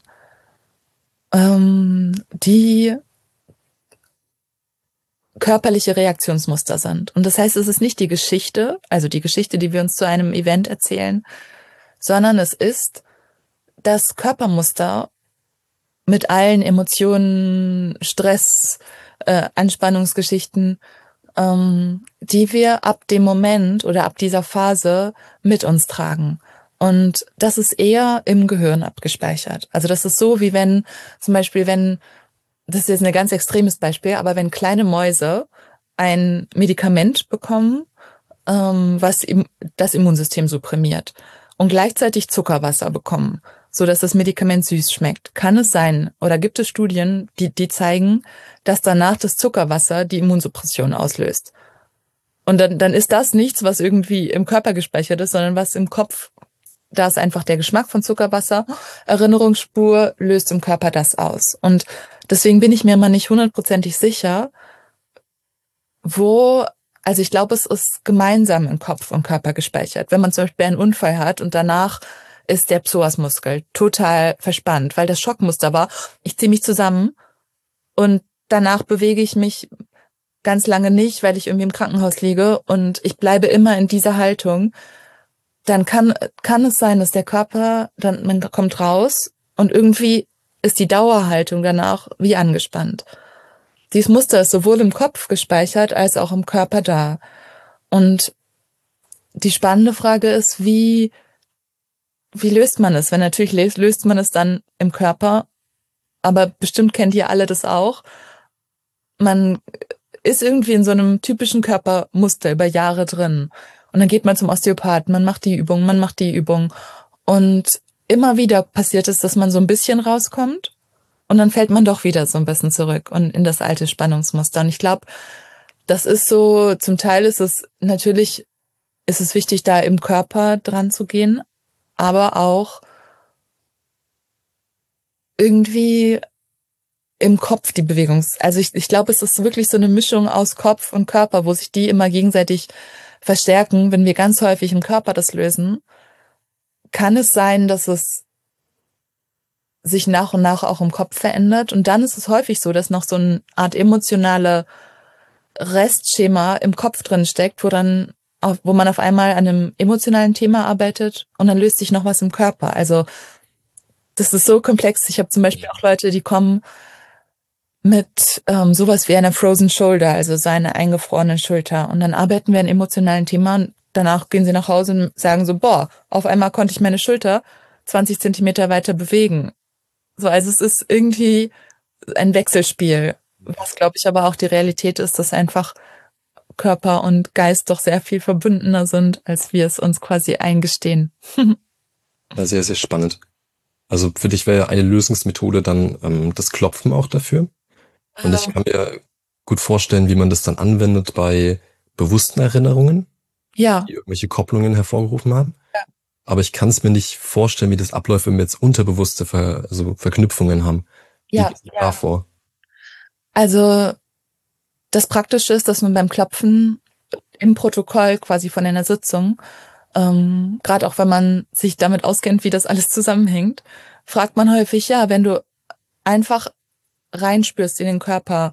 Speaker 1: ähm, die körperliche Reaktionsmuster sind. Und das heißt, es ist nicht die Geschichte, also die Geschichte, die wir uns zu einem Event erzählen, sondern es ist das Körpermuster mit allen Emotionen, Stress, äh, Anspannungsgeschichten, ähm, die wir ab dem Moment oder ab dieser Phase mit uns tragen. Und das ist eher im Gehirn abgespeichert. Also das ist so, wie wenn zum Beispiel, wenn, das ist jetzt ein ganz extremes Beispiel, aber wenn kleine Mäuse ein Medikament bekommen, ähm, was im, das Immunsystem supprimiert und gleichzeitig Zuckerwasser bekommen, so dass das Medikament süß schmeckt, kann es sein, oder gibt es Studien, die, die zeigen, dass danach das Zuckerwasser die Immunsuppression auslöst. Und dann, dann ist das nichts, was irgendwie im Körper gespeichert ist, sondern was im Kopf da ist einfach der Geschmack von Zuckerwasser. Erinnerungsspur löst im Körper das aus. Und deswegen bin ich mir mal nicht hundertprozentig sicher, wo, also ich glaube, es ist gemeinsam in Kopf und Körper gespeichert. Wenn man zum Beispiel einen Unfall hat und danach ist der Psoasmuskel total verspannt, weil das Schockmuster war, ich ziehe mich zusammen und danach bewege ich mich ganz lange nicht, weil ich irgendwie im Krankenhaus liege und ich bleibe immer in dieser Haltung, dann kann, kann es sein, dass der Körper, dann man kommt raus und irgendwie ist die Dauerhaltung danach wie angespannt. Dieses Muster ist sowohl im Kopf gespeichert als auch im Körper da. Und die spannende Frage ist, wie, wie löst man es? Weil natürlich löst man es dann im Körper, aber bestimmt kennt ihr alle das auch. Man ist irgendwie in so einem typischen Körpermuster über Jahre drin. Und dann geht man zum Osteopathen, man macht die Übung, man macht die Übung. Und immer wieder passiert es, dass man so ein bisschen rauskommt und dann fällt man doch wieder so ein bisschen zurück und in das alte Spannungsmuster. Und ich glaube, das ist so, zum Teil ist es natürlich, ist es wichtig, da im Körper dran zu gehen, aber auch irgendwie im Kopf die Bewegungs-, also ich, ich glaube, es ist wirklich so eine Mischung aus Kopf und Körper, wo sich die immer gegenseitig verstärken. Wenn wir ganz häufig im Körper das lösen, kann es sein, dass es sich nach und nach auch im Kopf verändert. Und dann ist es häufig so, dass noch so eine Art emotionale Restschema im Kopf drin steckt, wo dann, auf, wo man auf einmal an einem emotionalen Thema arbeitet und dann löst sich noch was im Körper. Also das ist so komplex. Ich habe zum Beispiel auch Leute, die kommen mit ähm, sowas wie einer Frozen Shoulder, also seine eingefrorene Schulter. Und dann arbeiten wir an emotionalen Thema und danach gehen sie nach Hause und sagen so, boah, auf einmal konnte ich meine Schulter zwanzig Zentimeter weiter bewegen. So, also es ist irgendwie ein Wechselspiel, was, glaube ich, aber auch die Realität ist, dass einfach Körper und Geist doch sehr viel verbundener sind, als wir es uns quasi eingestehen.
Speaker 3: Ja, sehr, sehr spannend. Also für dich wäre eine Lösungsmethode dann ähm, das Klopfen auch dafür. Und ich kann mir gut vorstellen, wie man das dann anwendet bei bewussten Erinnerungen,
Speaker 1: ja,
Speaker 3: die irgendwelche Kopplungen hervorgerufen haben.
Speaker 1: Ja.
Speaker 3: Aber ich kann es mir nicht vorstellen, wie das abläuft, wenn wir jetzt unterbewusste Ver also Verknüpfungen haben. Wie
Speaker 1: Ja,
Speaker 3: geht's dir
Speaker 1: ja.
Speaker 3: da vor?
Speaker 1: Also das Praktische ist, dass man beim Klopfen im Protokoll quasi von einer Sitzung, ähm, gerade auch wenn man sich damit auskennt, wie das alles zusammenhängt, fragt man häufig, ja, wenn du einfach reinspürst in den Körper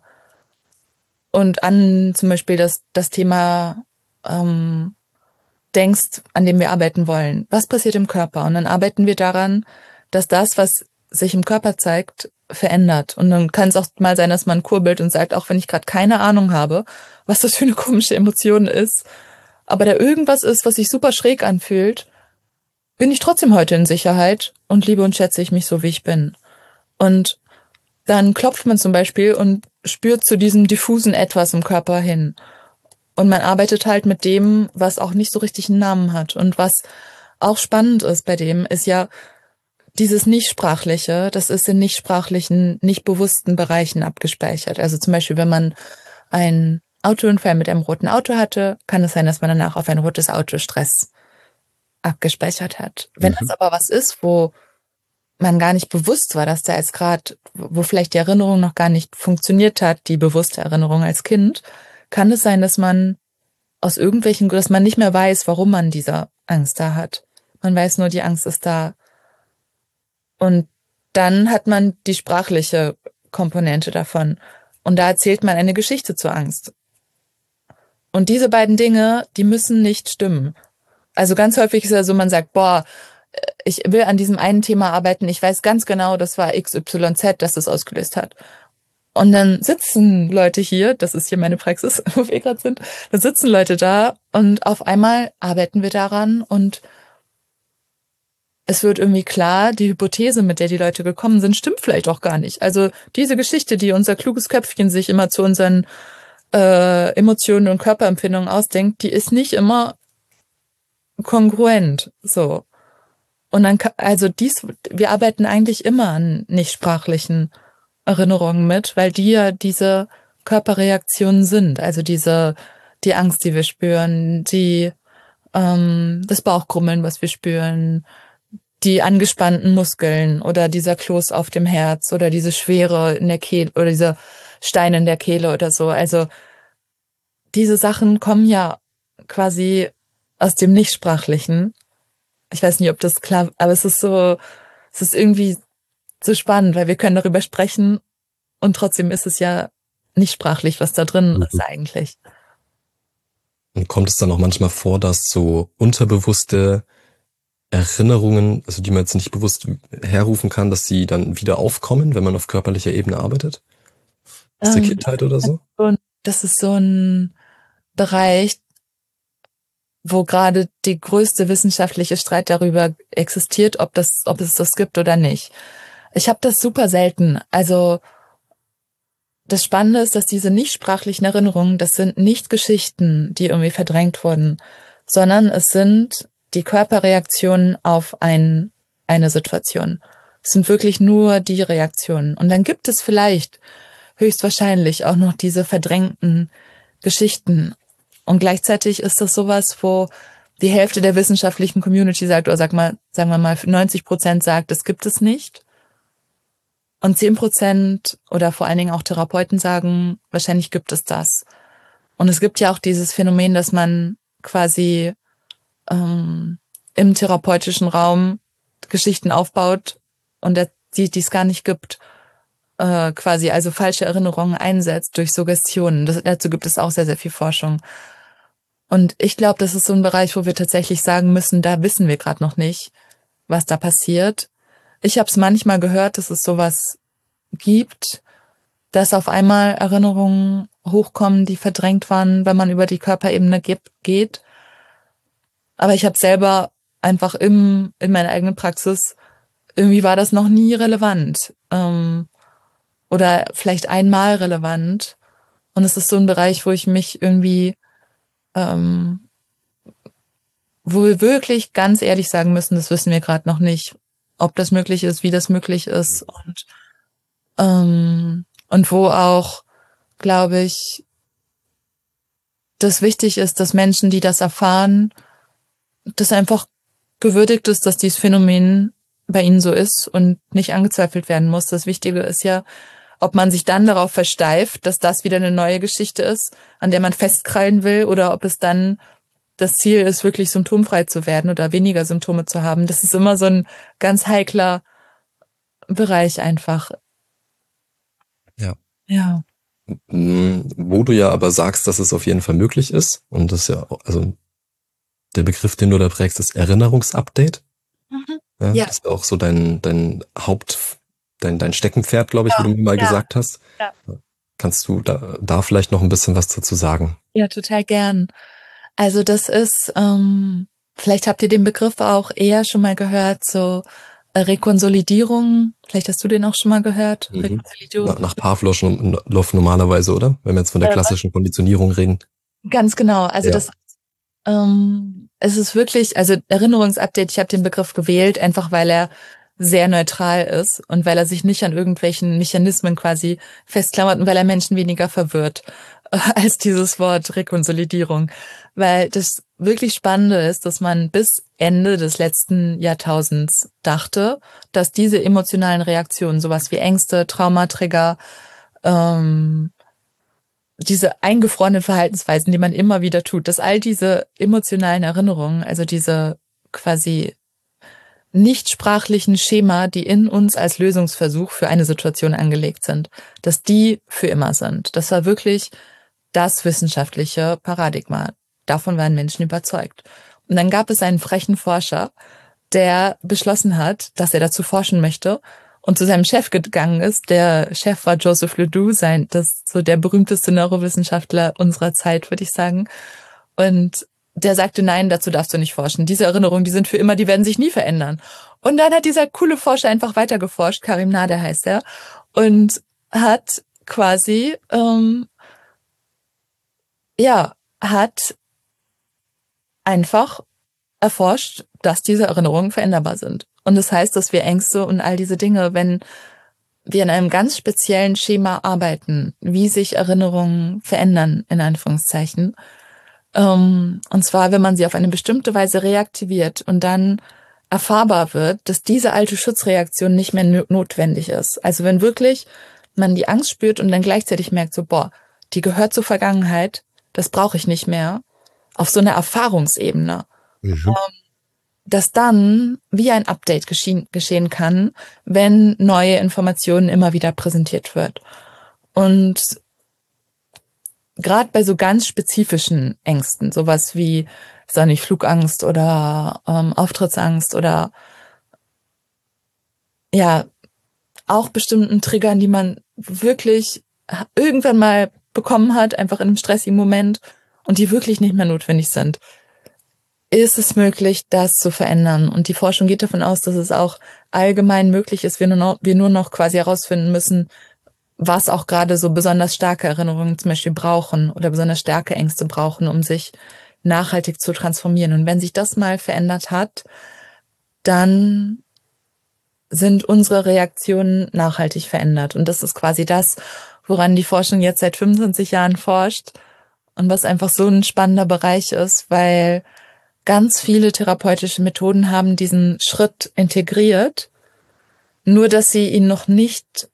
Speaker 1: und an zum Beispiel das, das Thema ähm, denkst, an dem wir arbeiten wollen, was passiert im Körper? Und dann arbeiten wir daran, dass das, was sich im Körper zeigt, verändert. Und dann kann es auch mal sein, dass man kurbelt und sagt, auch wenn ich gerade keine Ahnung habe, was das für eine komische Emotion ist, aber da irgendwas ist, was sich super schräg anfühlt, bin ich trotzdem heute in Sicherheit und liebe und schätze ich mich so, wie ich bin. Und dann klopft man zum Beispiel und spürt zu diesem diffusen Etwas im Körper hin. Und man arbeitet halt mit dem, was auch nicht so richtig einen Namen hat. Und was auch spannend ist bei dem, ist ja dieses Nichtsprachliche, das ist in nichtsprachlichen, nicht bewussten Bereichen abgespeichert. Also zum Beispiel, wenn man einen Autounfall mit einem roten Auto hatte, kann es sein, dass man danach auf ein rotes Auto Stress abgespeichert hat. Wenn
Speaker 3: Mhm.
Speaker 1: das aber was ist, wo man gar nicht bewusst war, dass da jetzt gerade, wo vielleicht die Erinnerung noch gar nicht funktioniert hat, die bewusste Erinnerung als Kind, kann es sein, dass man aus irgendwelchen Gründen, dass man nicht mehr weiß, warum man diese Angst da hat. Man weiß nur, die Angst ist da. Und dann hat man die sprachliche Komponente davon. Und da erzählt man eine Geschichte zur Angst. Und diese beiden Dinge, die müssen nicht stimmen. Also ganz häufig ist ja so, man sagt, boah, ich will an diesem einen Thema arbeiten, ich weiß ganz genau, das war X Y Z, das es ausgelöst hat. Und dann sitzen Leute hier, das ist hier meine Praxis, wo wir gerade sind, da sitzen Leute da und auf einmal arbeiten wir daran und es wird irgendwie klar, die Hypothese, mit der die Leute gekommen sind, stimmt vielleicht auch gar nicht. Also diese Geschichte, die unser kluges Köpfchen sich immer zu unseren äh, Emotionen und Körperempfindungen ausdenkt, die ist nicht immer kongruent, so. Und dann, also dies, wir arbeiten eigentlich immer an nichtsprachlichen Erinnerungen mit, weil die ja diese Körperreaktionen sind, also diese, die Angst, die wir spüren, die, ähm, das Bauchkrummeln, was wir spüren, die angespannten Muskeln oder dieser Kloß auf dem Herz oder diese Schwere in der Kehle oder dieser Stein in der Kehle oder so. Also diese Sachen kommen ja quasi aus dem Nichtsprachlichen. Ich weiß nicht, ob das klar, aber es ist so, es ist irgendwie so spannend, weil wir können darüber sprechen und trotzdem ist es ja nicht sprachlich, was da drin
Speaker 3: Mhm.
Speaker 1: ist eigentlich.
Speaker 3: Und kommt es dann auch manchmal vor, dass so unterbewusste Erinnerungen, also die man jetzt nicht bewusst herrufen kann, dass sie dann wieder aufkommen, wenn man auf körperlicher Ebene arbeitet? Aus der
Speaker 1: Ähm,
Speaker 3: Kindheit oder so?
Speaker 1: Und das ist so ein Bereich, wo gerade die größte wissenschaftliche Streit darüber existiert, ob das, ob es das gibt oder nicht. Ich habe das super selten. Also das Spannende ist, dass diese nicht sprachlichen Erinnerungen, das sind nicht Geschichten, die irgendwie verdrängt wurden, sondern es sind die Körperreaktionen auf ein, eine Situation. Es sind wirklich nur die Reaktionen. Und dann gibt es vielleicht höchstwahrscheinlich auch noch diese verdrängten Geschichten. Und gleichzeitig ist das sowas, wo die Hälfte der wissenschaftlichen Community sagt, oder sag mal, sagen wir mal, neunzig Prozent sagt, das gibt es nicht. Und zehn Prozent oder vor allen Dingen auch Therapeuten sagen, wahrscheinlich gibt es das. Und es gibt ja auch dieses Phänomen, dass man quasi ähm, im therapeutischen Raum Geschichten aufbaut und die es gar nicht gibt, äh, quasi also falsche Erinnerungen einsetzt durch Suggestionen. Das, dazu gibt es auch sehr, sehr viel Forschung. Und ich glaube, das ist so ein Bereich, wo wir tatsächlich sagen müssen, da wissen wir gerade noch nicht, was da passiert. Ich habe es manchmal gehört, dass es sowas gibt, dass auf einmal Erinnerungen hochkommen, die verdrängt waren, wenn man über die Körperebene geht. Aber ich habe selber einfach im, in meiner eigenen Praxis, irgendwie war das noch nie relevant. Ähm, oder vielleicht einmal relevant. Und es ist so ein Bereich, wo ich mich irgendwie, ähm, wo wir wirklich ganz ehrlich sagen müssen, das wissen wir gerade noch nicht, ob das möglich ist, wie das möglich ist. Und, ähm, und wo auch, glaube ich, das wichtig ist, dass Menschen, die das erfahren, das einfach gewürdigt ist, dass dieses Phänomen bei ihnen so ist und nicht angezweifelt werden muss. Das Wichtige ist ja, ob man sich dann darauf versteift, dass das wieder eine neue Geschichte ist, an der man festkrallen will, oder ob es dann das Ziel ist, wirklich symptomfrei zu werden oder weniger Symptome zu haben. Das ist immer so ein ganz heikler Bereich einfach.
Speaker 3: Ja.
Speaker 1: Ja.
Speaker 3: Wo du ja aber sagst, dass es auf jeden Fall möglich ist, und das ist ja, also der Begriff, den du da prägst, ist Erinnerungsupdate.
Speaker 1: Mhm.
Speaker 3: Ja,
Speaker 1: Ja.
Speaker 3: das ist auch so dein, dein Haupt, dein, dein Steckenpferd, glaube ich,
Speaker 1: Ja,
Speaker 3: wie du mir mal
Speaker 1: ja,
Speaker 3: gesagt hast.
Speaker 1: ja.
Speaker 3: Kannst du da, da vielleicht noch ein bisschen was dazu sagen?
Speaker 1: Ja, total gern. Also das ist, ähm, vielleicht habt ihr den Begriff auch eher schon mal gehört, so äh, Rekonsolidierung. Vielleicht hast du den auch schon mal gehört.
Speaker 3: Mhm.
Speaker 1: Rekonsolidierung.
Speaker 3: Na, nach Pavlov normalerweise, oder? Wenn wir jetzt von der
Speaker 1: Äh,
Speaker 3: klassischen Konditionierung reden.
Speaker 1: Ganz genau. Also
Speaker 3: Ja.
Speaker 1: das, ähm, es ist wirklich, also Erinnerungsupdate, ich habe den Begriff gewählt, einfach weil er sehr neutral ist und weil er sich nicht an irgendwelchen Mechanismen quasi festklammert und weil er Menschen weniger verwirrt äh, als dieses Wort Rekonsolidierung. Weil das wirklich Spannende ist, dass man bis Ende des letzten Jahrtausends dachte, dass diese emotionalen Reaktionen, sowas wie Ängste, Traumatrigger, ähm, diese eingefrorenen Verhaltensweisen, die man immer wieder tut, dass all diese emotionalen Erinnerungen, also diese quasi nicht sprachlichen Schema, die in uns als Lösungsversuch für eine Situation angelegt sind, dass die für immer sind. Das war wirklich das wissenschaftliche Paradigma. Davon waren Menschen überzeugt. Und dann gab es einen frechen Forscher, der beschlossen hat, dass er dazu forschen möchte und zu seinem Chef gegangen ist. Der Chef war Joseph Ledoux, sein, das ist so der berühmteste Neurowissenschaftler unserer Zeit, würde ich sagen. Und der sagte, nein, dazu darfst du nicht forschen. Diese Erinnerungen, die sind für immer, die werden sich nie verändern. Und dann hat dieser coole Forscher einfach weiter geforscht, Karim Nader heißt er, und hat quasi, ähm, ja, hat einfach erforscht, dass diese Erinnerungen veränderbar sind. Und das heißt, dass wir Ängste und all diese Dinge, wenn wir in einem ganz speziellen Schema arbeiten, wie sich Erinnerungen verändern, in Anführungszeichen, ähm, und zwar, wenn man sie auf eine bestimmte Weise reaktiviert und dann erfahrbar wird, dass diese alte Schutzreaktion nicht mehr no- notwendig ist. Also wenn wirklich man die Angst spürt und dann gleichzeitig merkt, so, boah, die gehört zur Vergangenheit, das brauche ich nicht mehr, auf so einer Erfahrungsebene,
Speaker 3: Mhm.
Speaker 1: dass dann wie ein Update geschehen, geschehen kann, wenn neue Informationen immer wieder präsentiert wird. Und gerade bei so ganz spezifischen Ängsten, sowas wie, sag nicht, Flugangst oder ähm, Auftrittsangst oder ja, auch bestimmten Triggern, die man wirklich irgendwann mal bekommen hat, einfach in einem stressigen Moment und die wirklich nicht mehr notwendig sind, ist es möglich, das zu verändern. Und die Forschung geht davon aus, dass es auch allgemein möglich ist, wir nur noch, wir nur noch quasi herausfinden müssen, was auch gerade so besonders starke Erinnerungen zum Beispiel brauchen oder besonders starke Ängste brauchen, um sich nachhaltig zu transformieren. Und wenn sich das mal verändert hat, dann sind unsere Reaktionen nachhaltig verändert. Und das ist quasi das, woran die Forschung jetzt seit fünfundzwanzig Jahren forscht und was einfach so ein spannender Bereich ist, weil ganz viele therapeutische Methoden haben diesen Schritt integriert, nur dass sie ihn noch nicht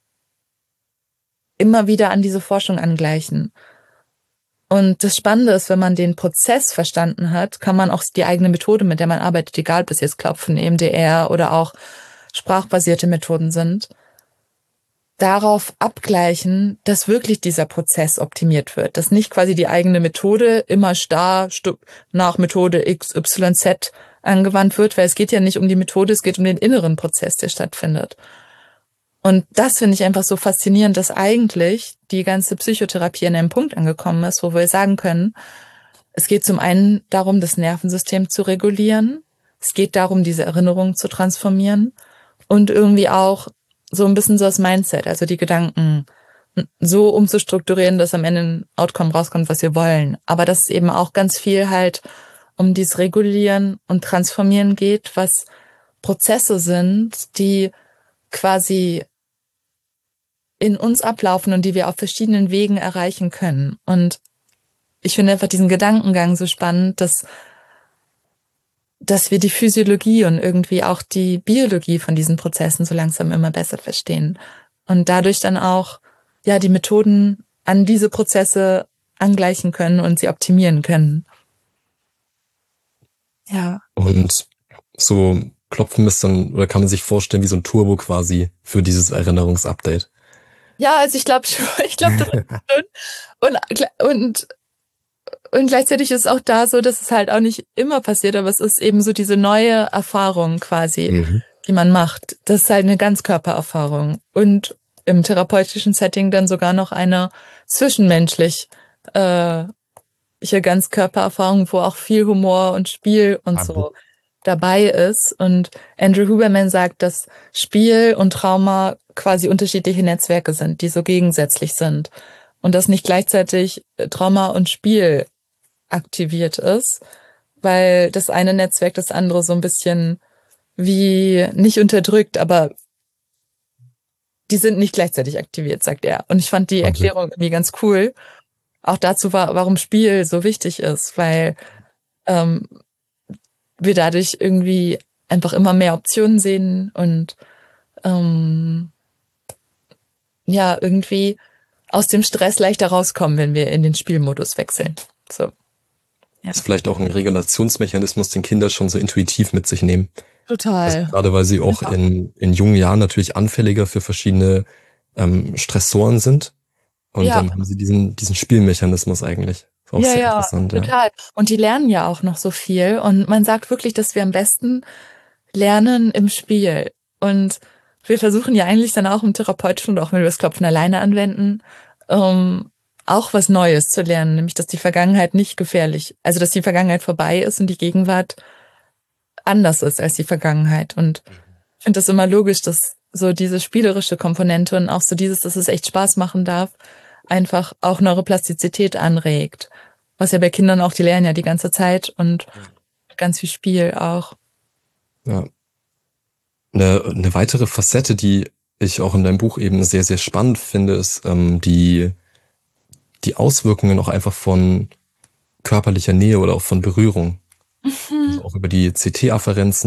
Speaker 1: immer wieder an diese Forschung angleichen. Und das Spannende ist, wenn man den Prozess verstanden hat, kann man auch die eigene Methode, mit der man arbeitet, egal ob es jetzt Klopfen, E M D R oder auch sprachbasierte Methoden sind, darauf abgleichen, dass wirklich dieser Prozess optimiert wird, dass nicht quasi die eigene Methode immer starr nach Methode X Y Z angewandt wird, weil es geht ja nicht um die Methode, es geht um den inneren Prozess, der stattfindet. Und das finde ich einfach so faszinierend, dass eigentlich die ganze Psychotherapie an einem Punkt angekommen ist, wo wir sagen können, es geht zum einen darum, das Nervensystem zu regulieren, es geht darum, diese Erinnerungen zu transformieren und irgendwie auch so ein bisschen so das Mindset, also die Gedanken so umzustrukturieren, dass am Ende ein Outcome rauskommt, was wir wollen. Aber dass es eben auch ganz viel halt um dieses Regulieren und Transformieren geht, was Prozesse sind, die quasi in uns ablaufen und die wir auf verschiedenen Wegen erreichen können. Und ich finde einfach diesen Gedankengang so spannend, dass dass wir die Physiologie und irgendwie auch die Biologie von diesen Prozessen so langsam immer besser verstehen und dadurch dann auch ja die Methoden an diese Prozesse angleichen können und sie optimieren können. Ja.
Speaker 3: Und so Klopfen ist dann, oder kann man sich vorstellen, wie so ein Turbo quasi für dieses Erinnerungsupdate?
Speaker 1: Ja, also ich glaube schon, ich glaube das ist schon. Und, und Und gleichzeitig ist es auch da so, dass es halt auch nicht immer passiert, aber es ist eben so diese neue Erfahrung quasi, mhm. die man macht. Das ist halt eine Ganzkörpererfahrung. Und im therapeutischen Setting dann sogar noch eine zwischenmenschlich äh, Ganzkörpererfahrung, wo auch viel Humor und Spiel und okay. so dabei ist. Und Andrew Huberman sagt, dass Spiel und Trauma quasi unterschiedliche Netzwerke sind, die so gegensätzlich sind. Und dass nicht gleichzeitig Trauma und Spiel aktiviert ist, weil das eine Netzwerk das andere so ein bisschen wie nicht unterdrückt, aber die sind nicht gleichzeitig aktiviert, sagt er. Und ich fand die Erklärung irgendwie ganz cool. Auch dazu, war, warum Spiel so wichtig ist, weil ähm, wir dadurch irgendwie einfach immer mehr Optionen sehen und ähm, ja, irgendwie aus dem Stress leichter rauskommen, wenn wir in den Spielmodus wechseln. So.
Speaker 3: Ja. Das ist vielleicht auch ein Regulationsmechanismus, den Kinder schon so intuitiv mit sich nehmen.
Speaker 1: Total.
Speaker 3: Also gerade weil sie auch ja. in, in jungen Jahren natürlich anfälliger für verschiedene ähm, Stressoren sind. Und ja. dann haben sie diesen, diesen Spielmechanismus eigentlich. Auch
Speaker 1: ja,
Speaker 3: sehr
Speaker 1: ja,
Speaker 3: interessant,
Speaker 1: total. Ja. Und die lernen ja auch noch so viel. Und man sagt wirklich, dass wir am besten lernen im Spiel. Und wir versuchen ja eigentlich dann auch im Therapeutischen und auch wenn wir das Klopfen alleine anwenden, um auch was Neues zu lernen, nämlich dass die Vergangenheit nicht gefährlich, also dass die Vergangenheit vorbei ist und die Gegenwart anders ist als die Vergangenheit. Und ich finde das immer logisch, dass so diese spielerische Komponente und auch so dieses, dass es echt Spaß machen darf, einfach auch Neuroplastizität anregt. Was ja bei Kindern auch, die lernen ja die ganze Zeit und ganz viel Spiel auch.
Speaker 3: Ja. Eine, eine weitere Facette, die ich auch in deinem Buch eben sehr, sehr spannend finde, ist ähm, die, die Auswirkungen auch einfach von körperlicher Nähe oder auch von Berührung. Mhm. Also auch über die C T-Afferenzen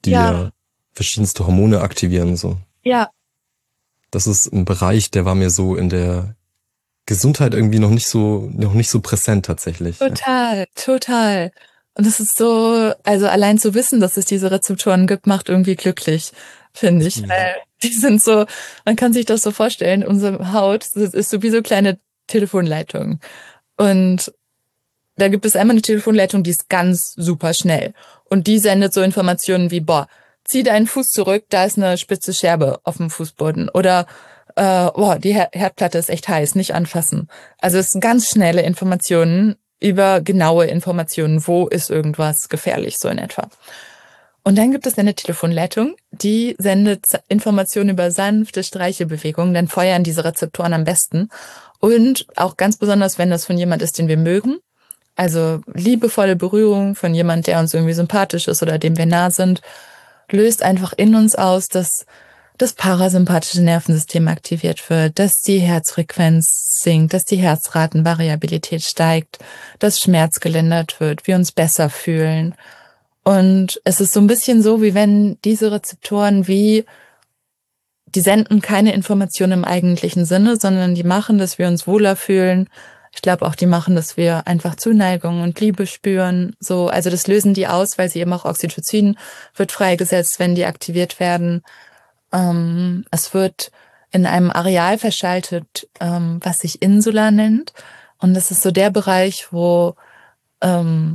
Speaker 3: die
Speaker 1: Ja.
Speaker 3: verschiedenste Hormone aktivieren, so.
Speaker 1: Ja,
Speaker 3: Das ist ein Bereich, der war mir so in der Gesundheit irgendwie noch nicht so, noch nicht so präsent tatsächlich.
Speaker 1: total, total. Und es ist so, also allein zu wissen, dass es diese Rezeptoren gibt, macht irgendwie glücklich, finde ich.
Speaker 3: Ja.
Speaker 1: Weil die sind so, man kann sich das so vorstellen, unsere Haut das ist so wie so kleine Telefonleitungen. Und da gibt es einmal eine Telefonleitung, die ist ganz super schnell. Und die sendet so Informationen wie, boah, zieh deinen Fuß zurück, da ist eine spitze Scherbe auf dem Fußboden. Oder, äh, boah, die Her- Herdplatte ist echt heiß, nicht anfassen. Also es sind ganz schnelle Informationen über genaue Informationen, wo ist irgendwas gefährlich, so in etwa. Und dann gibt es eine Telefonleitung, die sendet Informationen über sanfte Streichelbewegungen, dann feuern diese Rezeptoren am besten. Und auch ganz besonders, wenn das von jemand ist, den wir mögen, also liebevolle Berührung von jemand, der uns irgendwie sympathisch ist oder dem wir nah sind, löst einfach in uns aus, dass das parasympathische Nervensystem aktiviert wird, dass die Herzfrequenz sinkt, dass die Herzratenvariabilität steigt, dass Schmerz gelindert wird, wir uns besser fühlen. Und es ist so ein bisschen so, wie wenn diese Rezeptoren wie, die senden keine Informationen im eigentlichen Sinne, sondern die machen, dass wir uns wohler fühlen. Ich glaube auch, die machen, dass wir einfach Zuneigung und Liebe spüren. So, also das lösen die aus, weil sie eben auch Oxytocin wird freigesetzt, wenn die aktiviert werden. Ähm, es wird in einem Areal verschaltet, ähm, was sich Insula nennt. Und das ist so der Bereich, wo ähm,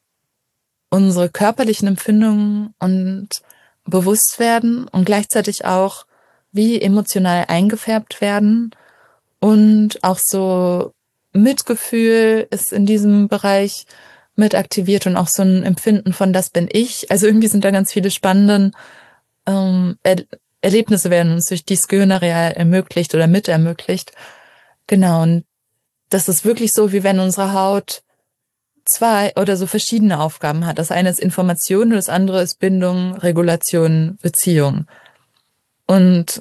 Speaker 1: unsere körperlichen Empfindungen und bewusst werden und gleichzeitig auch wie emotional eingefärbt werden. Und auch so Mitgefühl ist in diesem Bereich mit aktiviert und auch so ein Empfinden von das bin ich. Also irgendwie sind da ganz viele spannende ähm, er Erlebnisse werden uns durch dieses Gehirnareal ermöglicht oder mit ermöglicht. Genau, und das ist wirklich so, wie wenn unsere Haut zwei oder so verschiedene Aufgaben hat. Das eine ist Information und das andere ist Bindung, Regulation, Beziehung. Und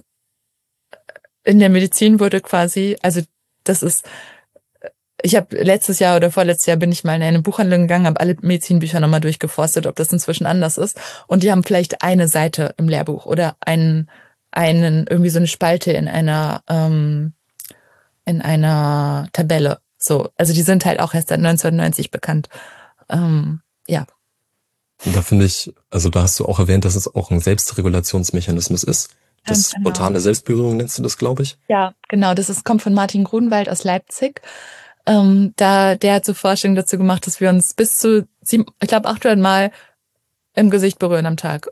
Speaker 1: in der Medizin wurde quasi, also das ist, ich habe letztes Jahr oder vorletztes Jahr bin ich mal in eine Buchhandlung gegangen, habe alle Medizinbücher nochmal durchgeforstet, ob das inzwischen anders ist. Und die haben vielleicht eine Seite im Lehrbuch oder einen, einen irgendwie so eine Spalte in einer ähm, in einer Tabelle. So, also die sind halt auch erst seit neunzehnhundertneunzig bekannt. Ähm, ja.
Speaker 3: Und da finde ich, also da hast du auch erwähnt, dass es auch ein Selbstregulationsmechanismus ist. Das
Speaker 1: Ganz genau.
Speaker 3: spontane Selbstberührung nennst du das, glaube ich.
Speaker 1: Ja, genau. Das ist, kommt von Martin Grunwald aus Leipzig. Ähm, da, der hat so Forschung dazu gemacht, dass wir uns bis zu sieben, ich glaube achthundert Mal im Gesicht berühren am Tag.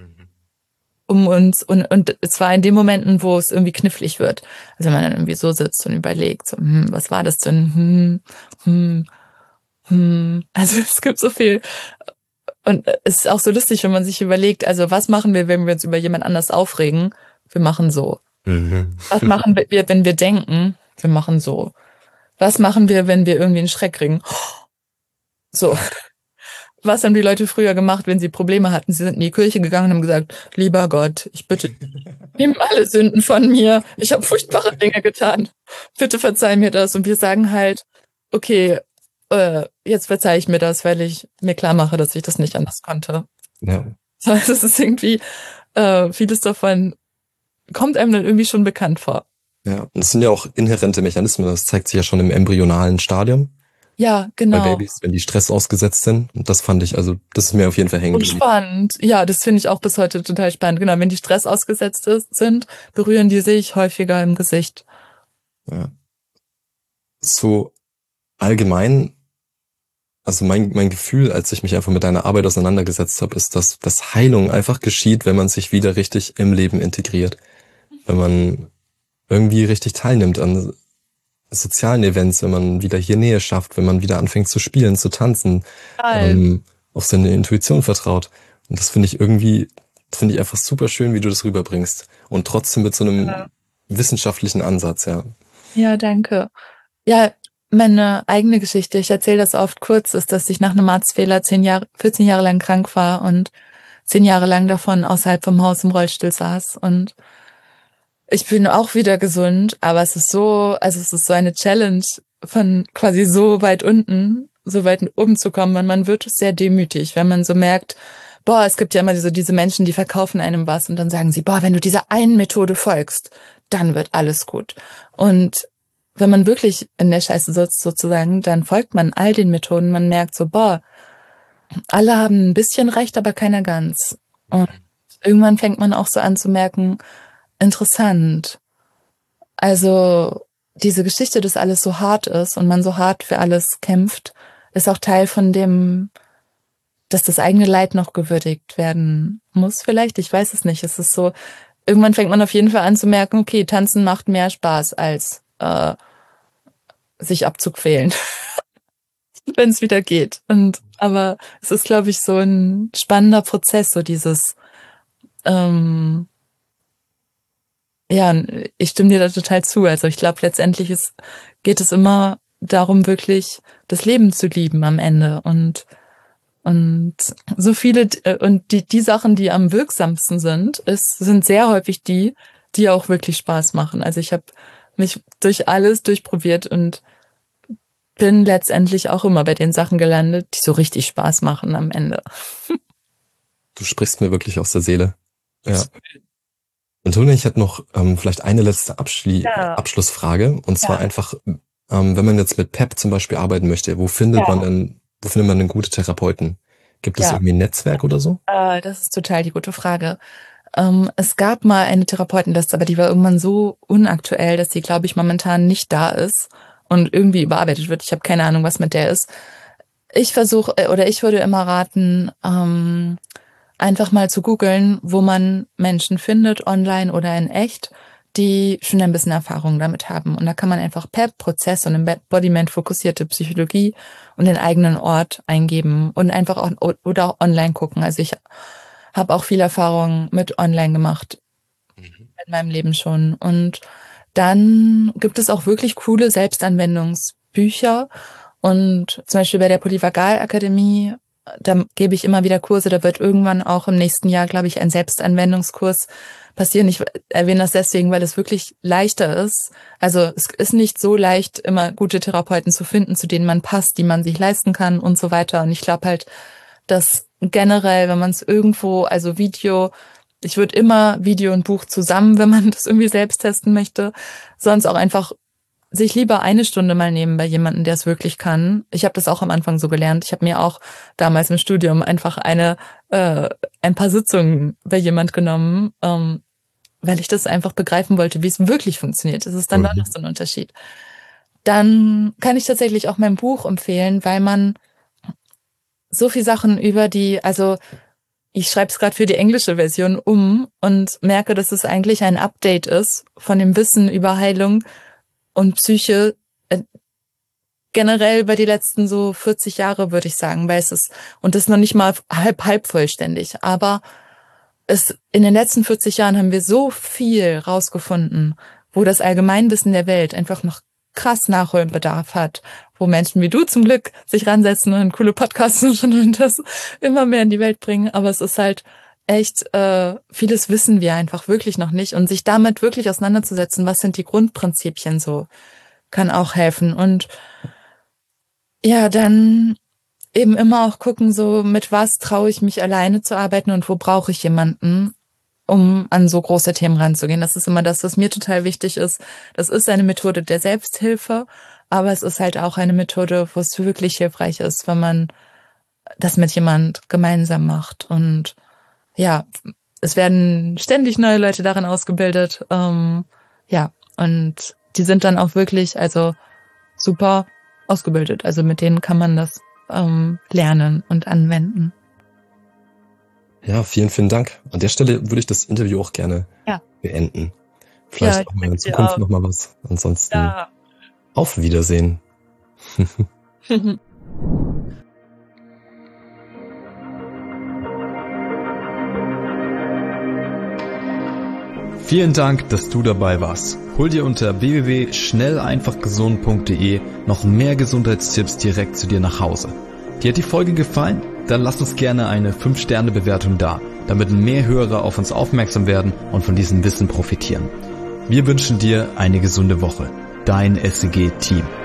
Speaker 1: Um uns, und, und zwar in den Momenten, wo es irgendwie knifflig wird. Also wenn man dann irgendwie so sitzt und überlegt, so, hm, was war das denn? Hm, hm, hm. Also es gibt so viel. Und es ist auch so lustig, wenn man sich überlegt, also was machen wir, wenn wir uns über jemand anders aufregen? Wir machen so.
Speaker 3: Mhm.
Speaker 1: Was machen wir, wenn wir denken? Wir machen so. Was machen wir, wenn wir irgendwie einen Schreck kriegen? So. Was haben die Leute früher gemacht, wenn sie Probleme hatten? Sie sind in die Kirche gegangen und haben gesagt, lieber Gott, ich bitte, nimm alle Sünden von mir. Ich habe furchtbare Dinge getan. Bitte verzeih mir das. Und wir sagen halt, okay, äh, jetzt verzeih ich mir das, weil ich mir klar mache, dass ich das nicht anders konnte.
Speaker 3: Ja.
Speaker 1: Das heißt, es ist irgendwie, äh, vieles davon kommt einem dann irgendwie schon bekannt vor.
Speaker 3: Ja, und es sind ja auch inhärente Mechanismen. Das zeigt sich ja schon im embryonalen Stadium
Speaker 1: Ja,
Speaker 3: bei
Speaker 1: genau.
Speaker 3: Babys, wenn die Stress ausgesetzt sind. Und das fand ich, also das ist mir auf jeden Fall hängen
Speaker 1: Und
Speaker 3: geblieben.
Speaker 1: spannend. Ja, das finde ich auch bis heute total spannend. Genau, wenn die Stress ausgesetzt ist, sind, berühren die sich häufiger im Gesicht.
Speaker 3: Ja. So allgemein, also mein, mein Gefühl, als ich mich einfach mit deiner Arbeit auseinandergesetzt habe, ist, dass, dass Heilung einfach geschieht, wenn man sich wieder richtig im Leben integriert. Wenn man irgendwie richtig teilnimmt an sozialen Events, wenn man wieder hier Nähe schafft, wenn man wieder anfängt zu spielen, zu tanzen, ähm, auf seine Intuition vertraut. Und das finde ich irgendwie, finde ich einfach super schön, wie du das rüberbringst. Und trotzdem mit so einem
Speaker 1: Ja.
Speaker 3: wissenschaftlichen Ansatz, ja.
Speaker 1: Ja, danke. Ja, meine eigene Geschichte, ich erzähle das oft kurz, ist, dass ich nach einem Arztfehler zehn Jahre, vierzehn Jahre lang krank war und zehn Jahre lang davon außerhalb vom Haus im Rollstuhl saß. Und ich bin auch wieder gesund, aber es ist so, also es ist so eine Challenge, von quasi so weit unten, so weit oben zu kommen. Und man wird sehr demütig, wenn man so merkt, boah, es gibt ja immer so diese Menschen, die verkaufen einem was und dann sagen sie, boah, wenn du dieser einen Methode folgst, dann wird alles gut. Und wenn man wirklich in der Scheiße sitzt sozusagen, dann folgt man all den Methoden. Man merkt so, boah, alle haben ein bisschen recht, aber keiner ganz. Und irgendwann fängt man auch so an zu merken, interessant. Also diese Geschichte, dass alles so hart ist und man so hart für alles kämpft, ist auch Teil von dem, dass das eigene Leid noch gewürdigt werden muss vielleicht. Ich weiß es nicht. Es ist so, irgendwann fängt man auf jeden Fall an zu merken, okay, tanzen macht mehr Spaß als äh, sich abzuquälen, wenn es wieder geht. Und aber es ist, glaube ich, so ein spannender Prozess, so dieses ähm, ja, ich stimme dir da total zu. Also ich glaube, letztendlich ist, geht es immer darum, wirklich das Leben zu lieben am Ende. Und und so viele, und die, die Sachen, die am wirksamsten sind, ist, sind sehr häufig die, die auch wirklich Spaß machen. Also ich habe mich durch alles durchprobiert und bin letztendlich auch immer bei den Sachen gelandet, die so richtig Spaß machen am Ende.
Speaker 3: Du sprichst mir wirklich aus der Seele. Ja. Antonia, ich hätte noch ähm, vielleicht eine letzte Abschli- ja. Abschlussfrage. Und zwar ja. einfach, ähm, wenn man jetzt mit P E P zum Beispiel arbeiten möchte, wo findet ja. man denn, wo findet man denn gute Therapeuten? Gibt es ja. irgendwie ein Netzwerk oder so?
Speaker 1: Äh, das ist total die gute Frage. Ähm, es gab mal eine Therapeutenliste, aber die war irgendwann so unaktuell, dass sie, glaube ich, momentan nicht da ist und irgendwie überarbeitet wird. Ich habe keine Ahnung, was mit der ist. Ich versuche, oder ich würde immer raten, ähm, einfach mal zu googeln, wo man Menschen findet, online oder in echt, die schon ein bisschen Erfahrung damit haben. Und da kann man einfach P E P, Prozess und Embodiment-fokussierte Psychologie und den eigenen Ort eingeben und einfach auch oder auch online gucken. Also ich habe auch viel Erfahrung mit online gemacht mhm. in meinem Leben schon. Und dann gibt es auch wirklich coole Selbstanwendungsbücher. Und zum Beispiel bei der Polyvagal-Akademie, da gebe ich immer wieder Kurse, da wird irgendwann auch im nächsten Jahr, glaube ich, ein Selbstanwendungskurs passieren. Ich erwähne das deswegen, weil es wirklich leichter ist. Also es ist nicht so leicht, immer gute Therapeuten zu finden, zu denen man passt, die man sich leisten kann und so weiter. Und ich glaube halt, dass generell, wenn man es irgendwo, also Video, ich würde immer Video und Buch zusammen, wenn man das irgendwie selbst testen möchte, sonst auch einfach sich lieber eine Stunde mal nehmen bei jemandem, der es wirklich kann. Ich habe das auch am Anfang so gelernt. Ich habe mir auch damals im Studium einfach eine äh, ein paar Sitzungen bei jemand genommen, ähm, weil ich das einfach begreifen wollte, wie es wirklich funktioniert. Das ist dann mhm. doch noch so ein Unterschied. Dann kann ich tatsächlich auch mein Buch empfehlen, weil man so viel Sachen über die, also ich schreibe es gerade für die englische Version um und merke, dass es eigentlich ein Update ist von dem Wissen über Heilung und Psyche äh, generell über die letzten so vierzig Jahre, würde ich sagen, weil es ist, und das ist noch nicht mal halb, halb vollständig, aber es, in den letzten vierzig Jahren haben wir so viel rausgefunden, wo das Allgemeinwissen der Welt einfach noch krass Nachholbedarf hat, wo Menschen wie du zum Glück sich ransetzen und coole Podcasts machen und das immer mehr in die Welt bringen, aber es ist halt echt, äh, vieles wissen wir einfach wirklich noch nicht und sich damit wirklich auseinanderzusetzen, was sind die Grundprinzipien so, kann auch helfen. Und ja, dann eben immer auch gucken, so mit was traue ich mich alleine zu arbeiten und wo brauche ich jemanden, um an so große Themen ranzugehen. Das ist immer das, was mir total wichtig ist. Das ist eine Methode der Selbsthilfe, aber es ist halt auch eine Methode, wo es wirklich hilfreich ist, wenn man das mit jemand gemeinsam macht. Und ja, es werden ständig neue Leute darin ausgebildet. Ähm, ja, und die sind dann auch wirklich, also super ausgebildet. Also mit denen kann man das ähm, lernen und anwenden.
Speaker 3: Ja, vielen, vielen Dank. An der Stelle würde ich das Interview auch gerne ja. beenden. Vielleicht ja, auch mal in Zukunft noch mal was. Ansonsten ja. Auf Wiedersehen.
Speaker 2: Vielen Dank, dass du dabei warst. Hol dir unter w w w punkt schnell einfach gesund punkt d e noch mehr Gesundheitstipps direkt zu dir nach Hause. Dir hat die Folge gefallen? Dann lass uns gerne eine fünf Sterne Bewertung da, damit mehr Hörer auf uns aufmerksam werden und von diesem Wissen profitieren. Wir wünschen dir eine gesunde Woche. Dein S C G-Team.